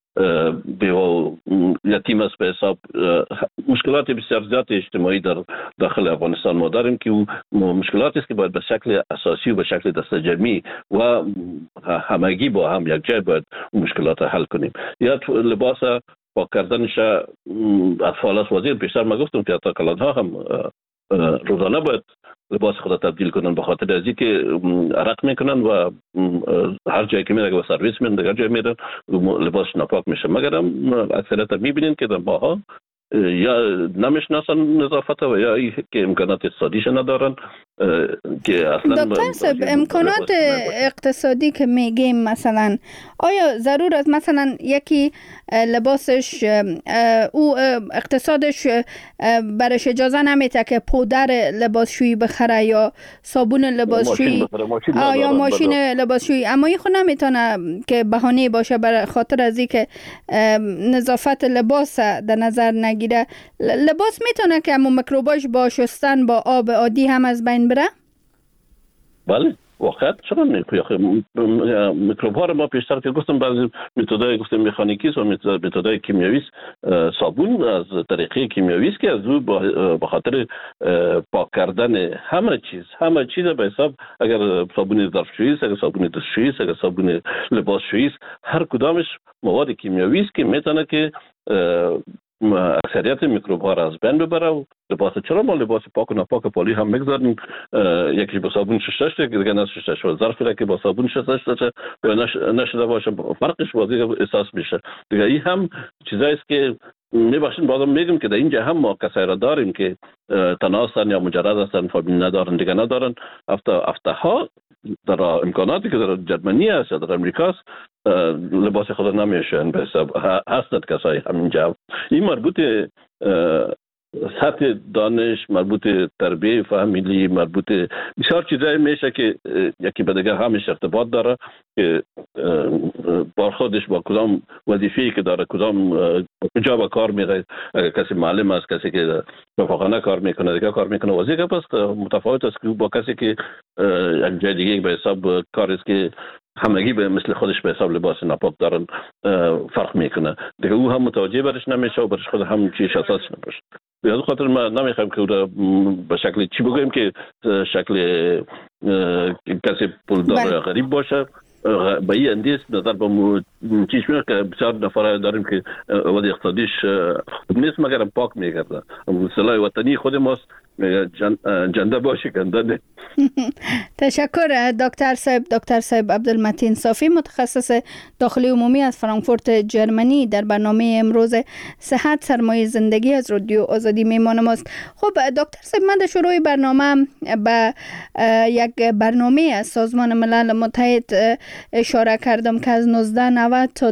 بیوه یتیم است به حساب. مشکلات بسیار زیاد اجتماعی در داخل افغانستان ما داریم که مشکلاتی است که باید به شکل اساسی و به شکل دسته جمعی و همگی با هم یک جای باید مشکلات حل کنیم. یا لباس پاک کردنش اطفال است وزیر بیشتر ما گفتم که حتی کلان ها هم روزانه باید لباس خود تبدیل کنن، به خاطر از اینکه عرق میکنن و هر جایی که میره به سرویس میرن، دیگر جایی میرن لباس ناپاک میشه. مگر هم اکثریت میبینین که در ماها یا نمیشناسن نظافت و یا که امکانات اقتصادیش ندارن که اصلا. دکتر صاحب، امکانات اقتصادی که میگیم مثلا آیا ضرور است مثلا یکی لباسش او اقتصادش برش اجازه نمیده که پودر لباسشویی بخره یا صابون لباسشویی یا ماشین لباسشویی، اما این خود نمیتونه که بهانه باشه برای خاطر از اینکه نظافت لباس در نظر نگیره. لباس میتونه که همون میکروباش با شستن با آب عادی هم از بین بره؟ بله واقعا. چرا میکروب ها رو ما پیشتر که گفتم بعضی متدای گفتم مکانیکی و متدای کیمیایی، صابون از طریقه کیمیایی است که از او به خاطر پاک کردن همه چیز به حساب، اگر صابون ظرفشویی است، اگر صابون دستشویی است، اگر صابون لباسشویی است، هر کدامش مواد کیمیایی است که میتونه که اکثریت میکروب ها را از بین ببره. و لباس چرا ما لباس پاک و ناپاک پالی هم میگذاریم، یکی با صابون شستش، یکی دیگه نشستش، و ظرفی را که با صابون شستش یا نشده باشه فرقش واضح احساس میشه. دیگه این هم چیزایی است که میبخشین بازم میگم که در اینجا هم ما کسایی را داریم که تنها هستن یا مجرد هستن، فامیل ندارن، دیگه ندارن. هفته ها در امکاناتی که در جرمنی است یا در امریکا است لباس خود نمیشن به حساب هستند کسایی همینجا. این مربوط سطح دانش، مربوط تربیه فامیلی، مربوط بسیار چیزایی میشه که یکی به دیگه همش ارتباط داره که برخوردش با کدام وظیفه‌ای که داره، کدام کجا به کار میره. اگر کسی معلم است، کسی که رفاقانه کار میکنه، دیگه کار میکنه وظیفه پس متفاوت است که با کسی که یک جای دیگه به حساب کار است که همگی به مثل خودش به حساب لباس ناپاک دارن فرق میکنه. دیگه او هم متوجه برش نمیشه و برش خود هم چیش اساس نمیشه. به از خاطر ما نمیخوایم که به شکل چی بگویم که شکل کسی پولدار غریب باشه. به این اندیس نظر به چیش میگه که بسیار نفر داریم که وضع اقتصادیش خوب نیست مگر پاک میگرده. اصطلاح وطنی خود ماست جنده باشه گنده. تشکر دکتر صاحب عبدالمتین صافی، متخصص داخلی عمومی از فرانکفورت جرمنی، در برنامه امروز صحت سرمایه زندگی از رادیو آزادی میهمان ماست. خب دکتر صاحب، من در شروع برنامه به یک برنامه از سازمان ملل متحد اشاره کردم که از 1990 تا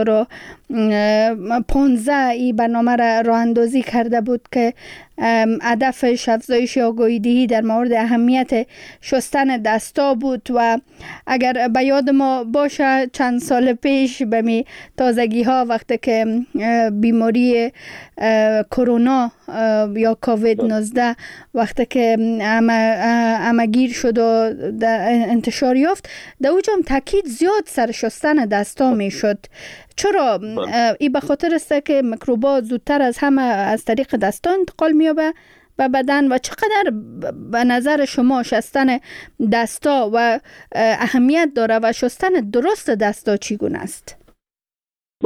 2015 این برنامه را راه اندازی کرده بود که هدفش افزایش آگاهی دهی در مورد اهمیت شستن دستا بود. و اگر به یاد ما باشه چند سال پیش به می تازگی ها وقتی که بیماری کرونا یا کووید 19 وقتی که همگیر شد و انتشار یافت، در اوجا هم تاکید زیاد سر شستن دستا می شد. چرا؟ این به خاطر است که میکروبا زودتر از همه از طریق دستا انتقال می‌یابه به بدن. و چقدر به نظر شما شستن دستا و اهمیت داره و شستن درست دستا چگونه است؟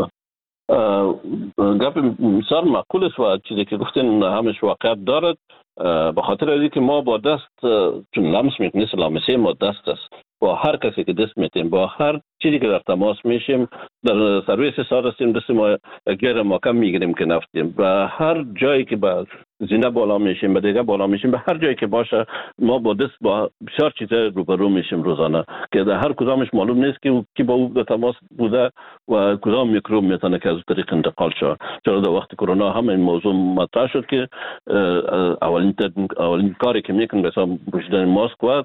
گپ بسیار معقول است و چیزی که گفتین همش واقعیت دارد. به خاطر از اینکه ما با دست چون لمس میکنیم لامسه ما دست است، با هر کسی که دست میتیم، با هر چیزی که در تماس میشیم، در سرویس سار هستیم دست ما گیر ما کم میگیریم که نفتیم، و هر جایی که با زینه بالا میشیم، به دیگه بالا میشیم، به هر جایی که باشه ما با دست با بسیار چیزا روبرو میشیم روزانه که در هر کدامش معلوم نیست که کی با او در تماس بوده و کدام میکروب میتونه که از طریق انتقال شود. چرا در وقت کرونا هم این موضوع مطرح شد که اولین کاری که میکنن مثلا پوشیدن ماسک و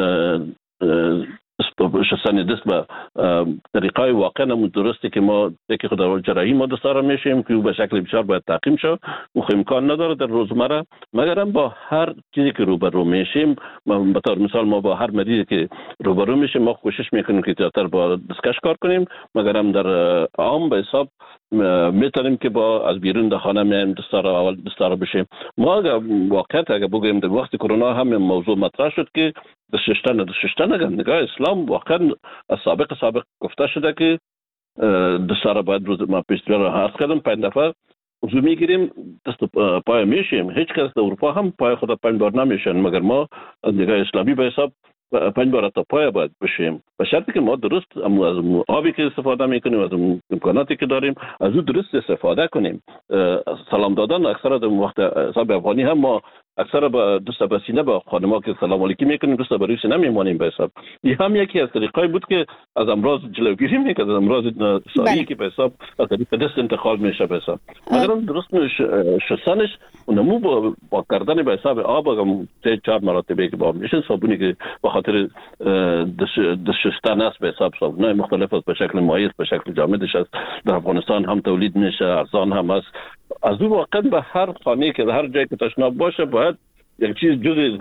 شستن دست به طریقای واقعا درسته که ما یکی خود جراحی ما دستار میشیم که به شکل بسیار باید تعقیم شد و امکان نداره در روزمره، مگر با هر چیزی که روبرو میشیم. به طور مثال ما با هر مریضی که روبرو میشیم ما کوشش میکنیم که زیادتر با دستکش کار کنیم، مگر هم در عام به حساب میتونیم که با از بیرون در خانه میایم دستار بشیم. ما اگر بگویم در وقت کرونا هم موضوع مطرح شد که دستشستن اگر نگاه اسلام واقعا از سابق گفته شده که دستار باید روز ما پیشتر را عرض کردم 5 دفعه وضو میگیریم، دست پای میشیم. هیچ کس در اروپا هم پای خود 5 بار نمیشن، مگر ما از نگاه اسلامی به حساب 5 بار تا پای باید بشیم، به شرطی که ما درست از آبی که استفاده میکنیم، از امکاناتی که داریم از او درست استفاده کنیم. سلام دادن اکثر در وقت حساب افغانی هم ما اکثر با دست به سینه با خانم‌ها که سلام علیکم میکنیم دست به روی سینه میمانیم به حساب. این هم یکی از طریقای بود که از امراض جلوگیری میکنه، از امراض ساری که به حساب از طریق دست انتقال میشه به حساب. اگر درست شستنش اونمو با کردن به حساب آب 3-4 مرتبه که با میشه، صابونی که به خاطر دست شستن است به حساب صابونای مختلف است، به شکل مایع به شکل جامدش است، در افغانستان هم تولید میشه، ارزان هم است. از او واقعا به هر خانه که هر جایی که تشناب باشه باید یک چیز جز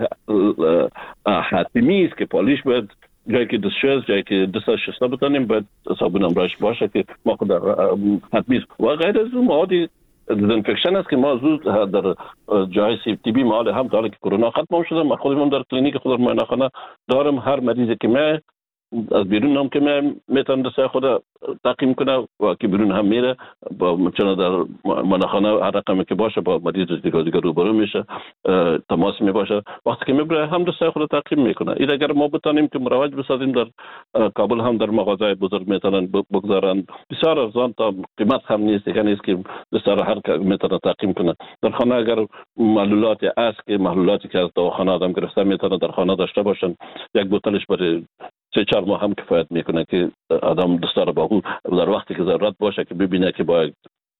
حتمی است که پالیش باید جایی که دست شست، جایی که دست شسته بتانیم باید صابون امراش باشه که ما خود حتمی است. و غیر از اون مواد دزینفکشن است که ما زود در جای CFTB مال هم داره که کرونا ختم شده. ما خودمون در کلینیک خود معاینه‌خانه دارم، هر مریضی که ما از بیرون هم که میتونه دست خود تعقیم کنه و که بیرون هم میره با چون در معاینه‌خانه هر رقمی که باشه با مریض دیگه روبرو میشه، تماس میباشه، وقتی که میبره هم دست خود تعقیم میکنه. این اگر ما بتونیم که مروج بسازیم در کابل هم در مغازه بزرگ میتونن بگذارن، بسیار ارزان تا قیمت هم نیست، دیگه نیست که دست هر که میتونه تعقیم کنه. در خانه اگر محلولاتی است که محلولاتی که از دواخانه آدم گرفته میتونه در خانه داشته باشن، یک بوتلش برای 3-4 ماه هم کفایت میکنه که آدم دستار با او در وقتی که ضرورت باشه که ببینه که با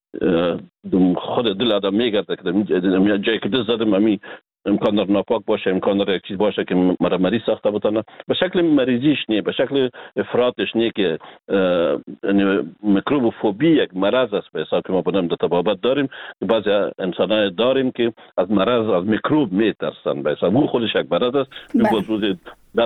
خود دل آدم میگرده که در جایی که دست زدم امی امکان در ناپاک باشه، امکان در یک چیز باشه که مریض ساخته بتونه، به شکل مریضیش نه، به شکل افراطش نه که میکروبوفوبی یک مرض است به حساب که ما بنام در طبابت داریم. بعضی انسان‌ها داریم که از مرض از میکروب میترسن به حساب او خودش یک مرض است. روز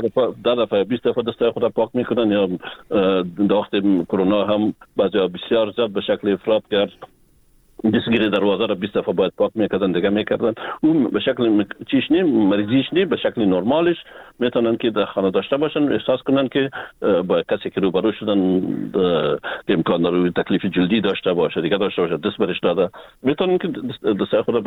20 دفعه دست خود پاک میکنن، یا در وقت کرونا هم بعضی بسیار زیاد به شکل افراط کرد دستگیری دروازه را 20 دفعه باید پاک میکردن، دیگه میکردن. اون به شکل چیش نیم مریضیش نیم، به شکل نرمالش میتونن که در خانه داشته باشن، احساس کنن که با کسی که روبرو شدن که امکان داره تکلیف جلدی داشته باشه، دیگه داشته باشه، دست برش داده، میتونن که دست خود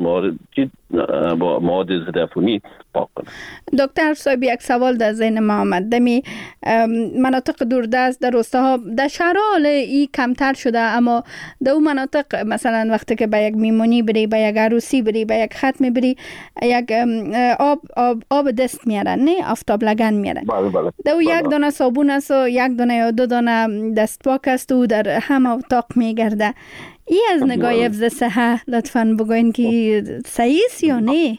با مواد ضد عفونی پاک کنن. دکتر صاحب، یک سوال در ذهن ما آمد. دمی مناطق دوردست در روستاها در شهرها ای کمتر شده، اما در اون مناطق مثلا وقتی که به یک میمونی بری، به یک عروسی بری، به یک ختم بری، یک آب دست میارن، نه آفتاب لگن میارن. بله. دو یک دانه صابون است و یک دانه یا 2 دانه دست پاک است و در همه اتاق میگرده. ای از نگاه حفظ صحه لطفاً بگوین که صحیح است یا نه؟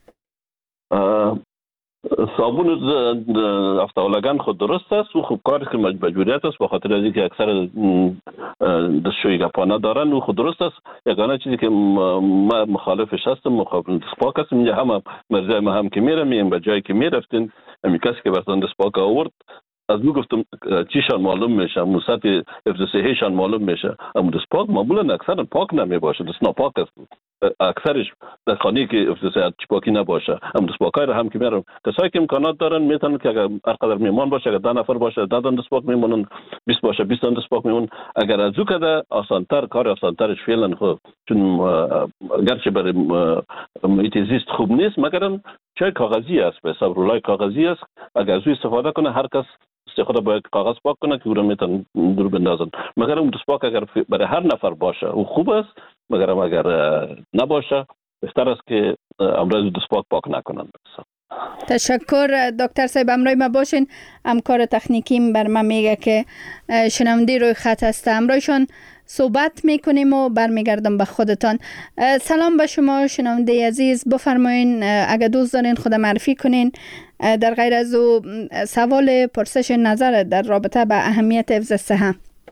صابون افتاولگان خود درست است و خوب کاری که مجبوریت است، به خاطر از اینکه اکثر دستشویی گپانه دارن و خود درست است. یگانه چیزی که ما مخالفش هستم، مخالف دستپاک هستم. اینجا هم مرزای ما هم که میرم به جایی که میرفتین همین کسی که براتون دستپاک آورد از او گفتم چیشان معلوم میشه، موسط حفظ صحیشان معلوم میشه، اما دستپاک معمولا اکثر پاک نمی باشه، دست ناپاک است. اکثرش در خانه که صحت چپاکی نباشه. هم دستپاکای را هم که میارم کسایی که امکانات دارن میتونن که اگر هر قدر میمان باشه، اگر 10 نفر باشه 10 تا دستپاک میمونن، 20 باشه 20 تا دستپاک میمون. اگر از او کده آسانتر کار آسانترش فعلا خب چون گرچه برای محیط زیست خوب نیست مگرم چای کاغذی است، به حساب رولای کاغذی است. اگر از او استفاده کنه هر کس خود باید کاغذ پاک کنه که او را میتونن دور بندازن. مگر اون دستپاک اگر برای هر نفر باشه او خوب است، مگر اگر نباشه بهتر است که امروز دستپاک پاک نکنن. تشکر دکتر صاحب، همراه ما باشین. همکار تکنیکیم بر من میگه که شنونده روی خط هست، همراهشان صحبت میکنیم و برمیگردم به خودتان. سلام به شما شنونده عزیز، بفرمایین اگر دوست دارین خود معرفی کنین، در غیر از او سوال پرسش نظر در رابطه به اهمیت حفظ صحت.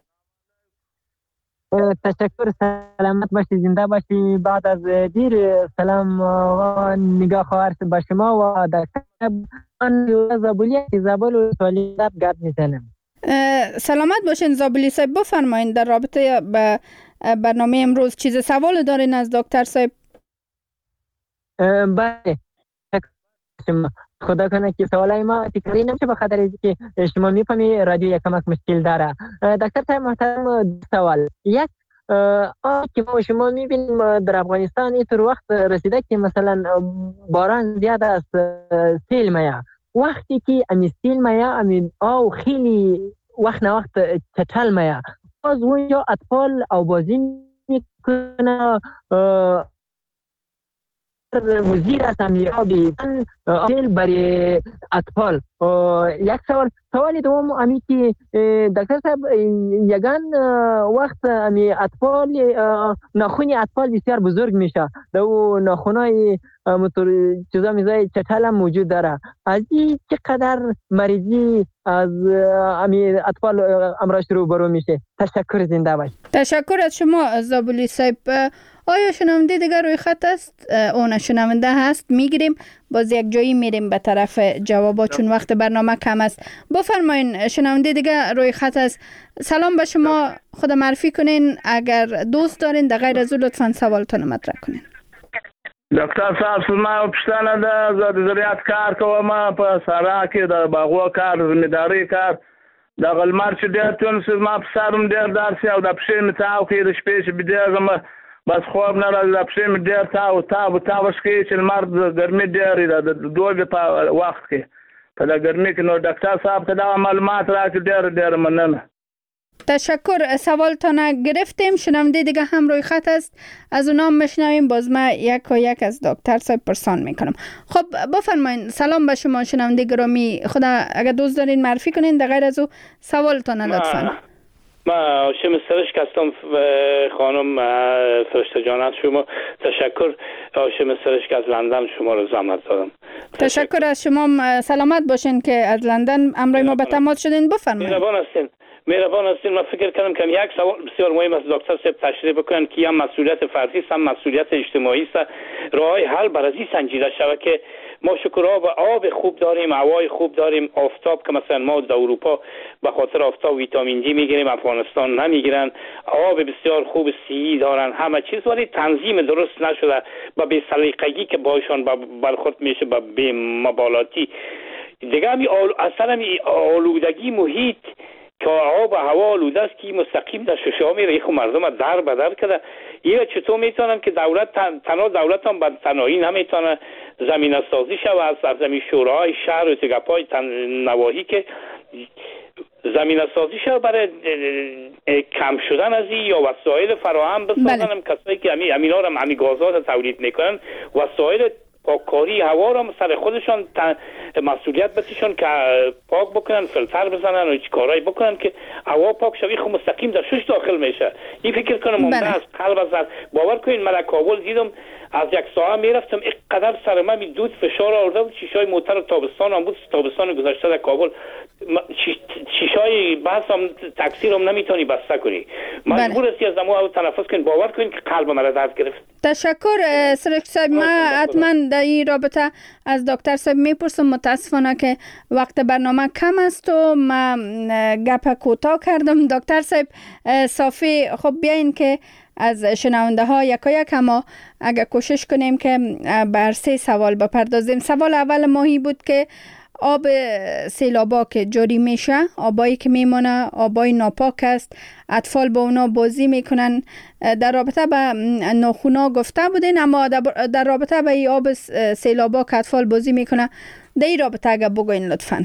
تشکر، سلامت باشی، زنده باشی. بعد از دیر سلام و نگاه خواهر به شما و دکتر زابلی زابل و سوالیت گرد میزنم. سلامت باشین زابلی صاحب، بفرمایین در رابطه به برنامه امروز چیز سوال دارین از دکتر صاحب؟ بله، خدا کنه که سوالای ما تکراری نمیشه به خاطر اینکه شما میفهمی رادیو یک کمک مشکل داره. دکتر صاحب محترم، سوال یک که ما شما میبینیم در افغانستان اینطور وقت رسیده که مثلا باران زیاد است، سیل میاد. وقتی که امی سیل میاد امی آو خیلی وقت نه وقت چتل میاد، باز اونجا اطفال او بازی میکنه. وزیر است امیرابی سیل برای اطفال. یک سوال دوم امی که دکتر صاحب یگان وقت امی اطفال ناخونی اطفال بسیار بزرگ میشه، دو ناخونای چیزا میزای چتل هم موجود داره. از این چقدر مریضی از امی اطفال امراض رو برو میشه؟ تشکر، زنده باش. تشکر از شما زابلی صاحب. آیا شنونده دیگر روی خط است؟ اون شنونده هست، میگیریم باز یک جایی میریم به طرف جوابات چون وقت برنامه کم است. بفرمایین شنونده دیگر روی خط است. سلام به شما، خود معرفی کنین اگر دوست دارین، در غیر از او لطفا سوالتان مطرح کنین. دکتر صاحب ما پښتنه ده د زراعت کار کوم په سارا کې د باغو کار زمینداری کار د غلمر چې ډېر تون ما په سرم ډېر دارسي او د پښې مې تاو کې د شپې چې بيدېږم بس خوب نه راځي، د پښې مې ډېر تاو شکې چې لمر د ګرمۍ ډېر د دوبي په وخت کې په د ګرمۍ کې. نو ډاکټر صاحب ته دا معلومات راکړي، ډېر مننه. تشکر، سوالتان گرفتیم. شنونده دیگه هم روی خط است، از اونام میشنویم، باز ما یک و یک از دکتر صاحب پرسان میکنم. خب بفرمایین. سلام به شما شنونده گرامی، خدا اگر دوست دارین معرفی کنین، در غیر از او سوالتان لطفا. ما هاشم سرشک هستم خانم فرشته جان از شما. تشکر. هاشم سرشک از لندن شما رو زحمت دادم. تشکر از شما، سلامت باشین که از لندن همراه ما به تماس شدین. بفرمایید. مهربان هستین. من فکر کردم که یک سوال بسیار مهم است دکتر صاحب تشریح بکنن که هم مسئولیت فردی است هم مسئولیت اجتماعی است. راه حل بر ازی سنجیده شود که ما شکر آب خوب داریم، هوای خوب داریم، آفتاب که مثلا ما در اروپا به خاطر آفتاب ویتامین دی میگیریم، افغانستان نمیگیرن. آب بسیار خوب سی دارن، همه چیز، ولی تنظیم درست نشده با بی سلیقگی که باشون برخورد میشه با بی مبالاتی دیگه. اصلا آلودگی محیط که آب و هوا آلوده است که مستقیم در ششه ها میره، خب مردم در بدر کرده. یه چطور میتونن که دولت دولت هم به تنهایی نمیتونه زمینه سازی شود از سرزمین شوراهای شهر و تگپای نواحی که زمینه سازی شود برای کم شدن از این یا وسایل فراهم بسازن. هم کسایی که همینا رو همی گازات تولید میکنن وسایل پاککاری هوا را سر خودشان مسئولیت بسیشون که پاک بکنن، فیلتر بزنن و کارهایی بکنن که هوا پاک شوی. خب مستقیم در شش داخل میشه. این فکر کنم ممکن است قلب از باور کنین. من کابل دیدم از یک ساعت میرفتم اینقدر سر من دود فشار آورده بود. شیشای موتر تابستان هم بود، تابستان گذشته در کابل شیشای بس هم تاکسی رو نمیتونی بسته کنی، مجبور هستی از دمو تنفس کنی. باور کنین که قلب من درد گرفت. تشکر سرک صاحب. ما حتما در این رابطه از دکتر صاحب میپرسم. متاسفانه که وقت برنامه کم است و ما گپ کوتاه کردم. دکتر صاحب صافی، خب بیاین که از شنونده ها یکایک، اما اگر کوشش کنیم که بر 3 سوال بپردازیم. سوال اول ماهی بود که آب سیلابا که جاری میشه، آبایی که میمونه آبای ناپاک است، اطفال با اونا بازی میکنن. در رابطه به ناخونا گفته بودین، اما در رابطه به این آب سیلابا که اطفال بازی میکنه، در این رابطه اگر بگوین لطفاً.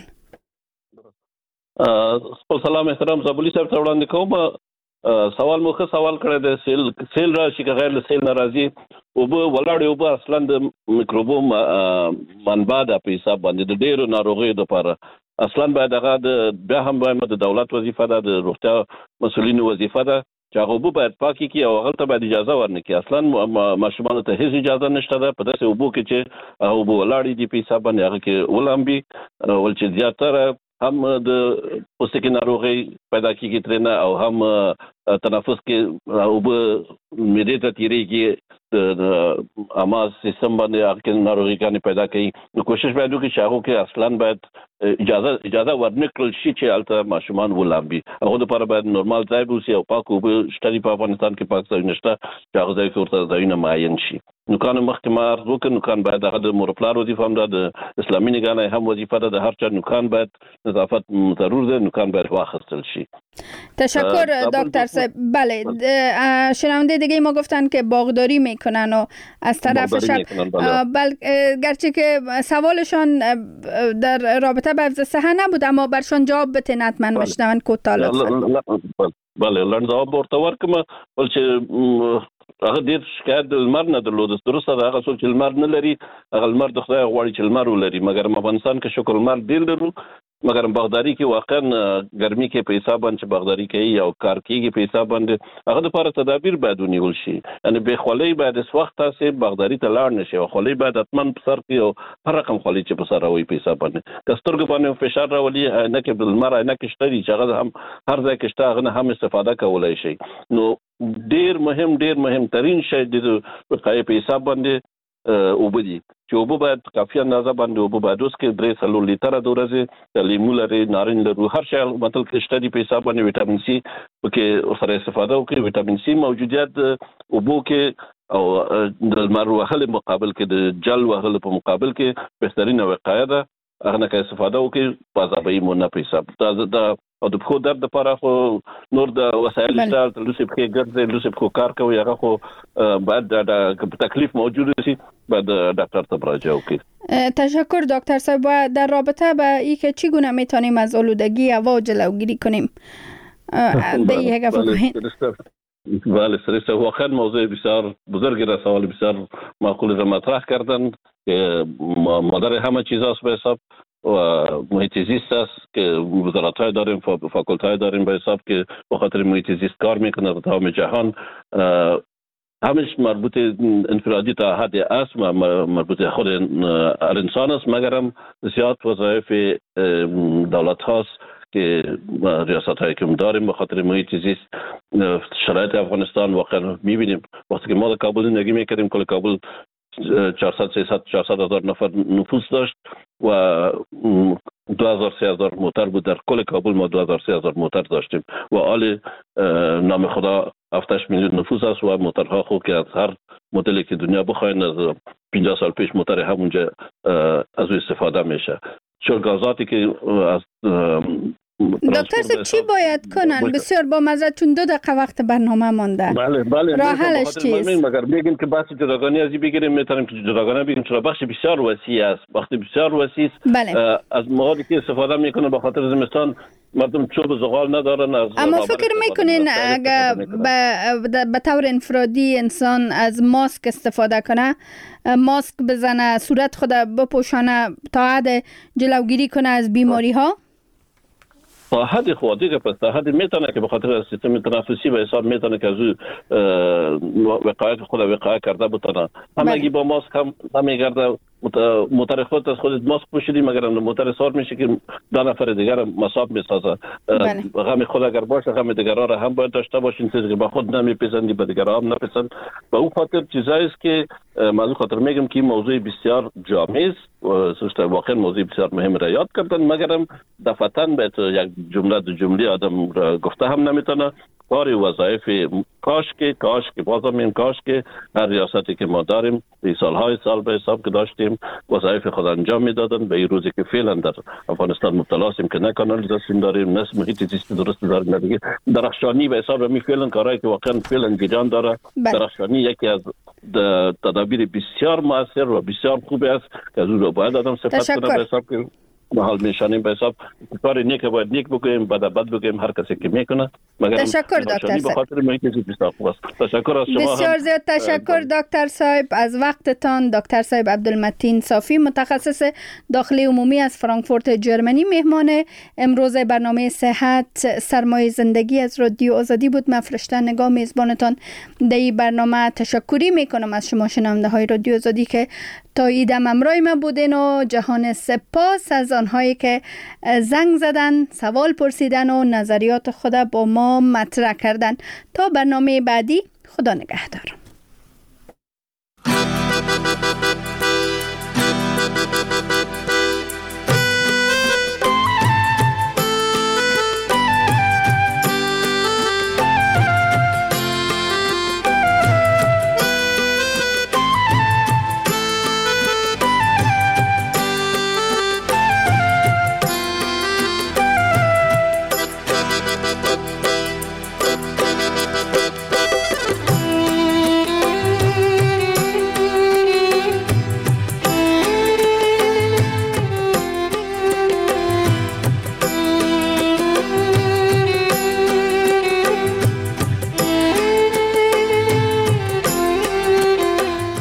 سلام احترام زابلی صاحب ته وړاندې کوم. سوال مخه سوال کړی د سیل راشي که غیر سیل ناراضي اوبه ولاړې اوبه اصلا د میکروبوم منبع ده په حساب باندې د ډېرو ناروغیو دپاره. اصلا باید هغه بیا هم باید د دولت وظیفه ده، د روغتیا مسؤلینو وظیفه ده چې هغه اوبه باید پاکې کړي او هغه ته باید اجازه ورنکړي. اصلا ماشومانو ته هیڅ اجازه نشته ده په داسې اوبو کې چې هغه اوبه ولاړې دي په حساب باندې هغه کې ولامبي، ول چې زیاتره هم د پوستکي ناروغي پیدا کیږي ترنه او هم تنفس کې اوبه معدې ته تیریږي، د اماز سیستم باندې هغه ناروغیګانې پیدا کوي. نو کوشش باید وکړي چې هغه کې اصلا باید اجازه ورنکړل شي چې هلته ماشومان ولامبي. هغه لپاره باید نورمال ځای ووسي او پاک اوبه شته په افغانستان کې پاک ځای نشته چې هغه ځای کې ورته ځایونه معین شي. نوکان مخکې ما عرض وکړ، نوکان باید هغه د مور پلار وظیفه هم ده، د اسلامي نګهبانۍ هم وظیفه ده، د هر چا نوکان باید نظافت ضرور ده، نوکان باید واخیستل شی. تشکر دکتر صاحب. بله، شنونده دیگه ما گفتن که باغداری میکنن و از طرف شب، گرچه که سوالشان در رابطه با حفظ صحه نبود اما برشان جواب بتین حتما بشنون کوتاه لطفا. بله لنډ جواب ورته ورکم. ول چې هغه ډیر شکایت د لمر نه درلود. درسته ده، هغه څوک چې لمر نه لري هغه لمر د خدای غواړي چې لمر ولري، مګر افغانستان کې شکر لمر ډیر لرو، مګر باغداري کې واقعا ګرمي کې په حساب باندې باغداري کوي او کار کېږي په حساب باندې، هغه لپاره تدابیر باید ونیول شي. یعنی به خولۍ باید اس وخت تاسو باغداري ته لاړ نشي او خولۍ باید اتمن په سر کې او هر رقم خولۍ چې په سر راوي په حساب باندې کسترګ باندې فشار راولي نه کې بل مر نه کې شتري چې هغه هم هر ځای کې شته هغه هم استفاده کولای شي. نو ډیر مهم ترين شی د وقایې په حساب باندې اوبه دي چې اوبه باید کافي اندازه باندې اوبه باید اوس کې 3 لیټره د ورځې لیمو لري، نارنج لري، هر شی مطلب کې شته په حساب باندې وټامین سي پکې سره استفاده وکړي. وټامین سي موجودیت اوبو کې او د لمر وهلو مقابل کې د جل وهلو په مقابل کې بهترینه وقایه ده، هغه نه کې استفاده وکړي په ځابې مونږ په حساب دا او د خو درد لپاره خو نور د وسایل شته، لوسي په ګرځي لوسي په کار کوي، هغه خو بعد د تکلیف موجود شي بعد دکتر ته مراجعه وکړي. تشکر دکتر صاحب. در رابطه با اینکه چگونه میتونیم از آلودگی هوا جلوگیری کنیم به این هگه بگوین. بله سریسته واقعا موضوع بسیار بزرگی را سوال بسیار معقول را مطرح کردن که مادر همه چیز است به حساب و محیط زیست است که وزارت‌های داریم، فاکولت‌های داریم به حساب که به خاطر محیط زیست کار میکنه در تمام جهان. همش مربوط انفرادی تا حد است و مربوط خود انسان است، مگر هم زیاد وظایف دولت هاست که ریاست هایی که داریم به خاطر محیط زیست. شرایط افغانستان واقعا میبینیم وقتی که ما در کابل زندگی میکردیم، کل کابل 400 هزار نفر نفوس داشت و 2000 موتر بود. در کل کابل ما 2000 موتر داشتیم و حال نام خدا 7 میلیون نفوس است و موترها خوب که از هر مدلی که دنیا بخواین از 50 سال پیش موتر همونجا از استفاده میشه. شرگازاتی که از دکتر صاحب چی باید کنن؟ بسیار با مزه، چون 2 دقیقه وقت برنامه مانده. بله راه حلش چیست؟ مگر بگیم که بحث جداگانه ازی بگیریم، میتونیم که جداگانه بگیم، چرا بخش بسیار وسیع است، وقتی بسیار وسیع است. بله. از موادی که استفاده میکنه به خاطر زمستان مردم چوب زغال ندارن. اما فکر میکنین اگر به طور انفرادی انسان از ماسک استفاده کنه، ماسک بزنه، صورت خود بپوشانه تا حد جلوگیری کنه از بیماری ها؟ تا حد خودی که پس تا حد میتونه که به خاطر سیستم تنفسی به حساب میتونه که از وقایت خود وقایت کرده بتونه. همگی با ماسک هم نمیگرده. موتر خودت از خودت ماسک پوشیدی مگر موتر سوار میشه که 2 نفر دیگر مصاب میسازه. غم خود اگر باشه غم دیگران را هم باید داشته باشین، چیزی که با خود نمیپسندی به دیگران هم نپسند. به اون خاطر چیزایی است که من خاطر میگم که موضوع بسیار جامع است و سوشت واقعا موضوع بسیار مهم را یاد کردن، مگرم دفعتاً به یک جمله 2 جمله آدم را گفته هم نمیتونه. کار وظایف کاش که بازم این کاش که هر ریاستی که ما داریم این سالهای سال به حساب که داشتیم وظایف خود انجام میدادن. به این روزی که فعلا در افغانستان مبتلا هستیم که نه کانالیزاسیون داریم، نه محیط زیستی درست داریم، نه دیگه درخشانی به حساب می فعلا کارهایی که واقعا فعلا جریان داره. درخشانی یکی از تدابیر بسیار موثر و بسیار خوبی است که از اون رو باید آدم صفت کنه به حساب که محال میشانیم به حساب کار نیک باید نیک بگویم، بد بگویم، هر کسی که میکنه. تشکر دکتر صاحب. بخاطر محیط زیستی تشکر از شما. بسیار زیاد تشکر دکتر صاحب از وقتتان. دکتر صاحب عبدالمتین صافی متخصص داخلی عمومی از فرانکفورت جرمنی مهمان امروز برنامه صحت سرمایه زندگی از رادیو آزادی بود. من فرشته نگاه میزبانتان در این برنامه تشکری میکنم از شما شنونده های رادیو آزادی که تا ایدم امرای ما بودین و جهان سپاس از آنهایی که زنگ زدن، سوال پرسیدن و نظریات خود با ما مطرح کردن. تا برنامه بعدی، خدا نگهدار.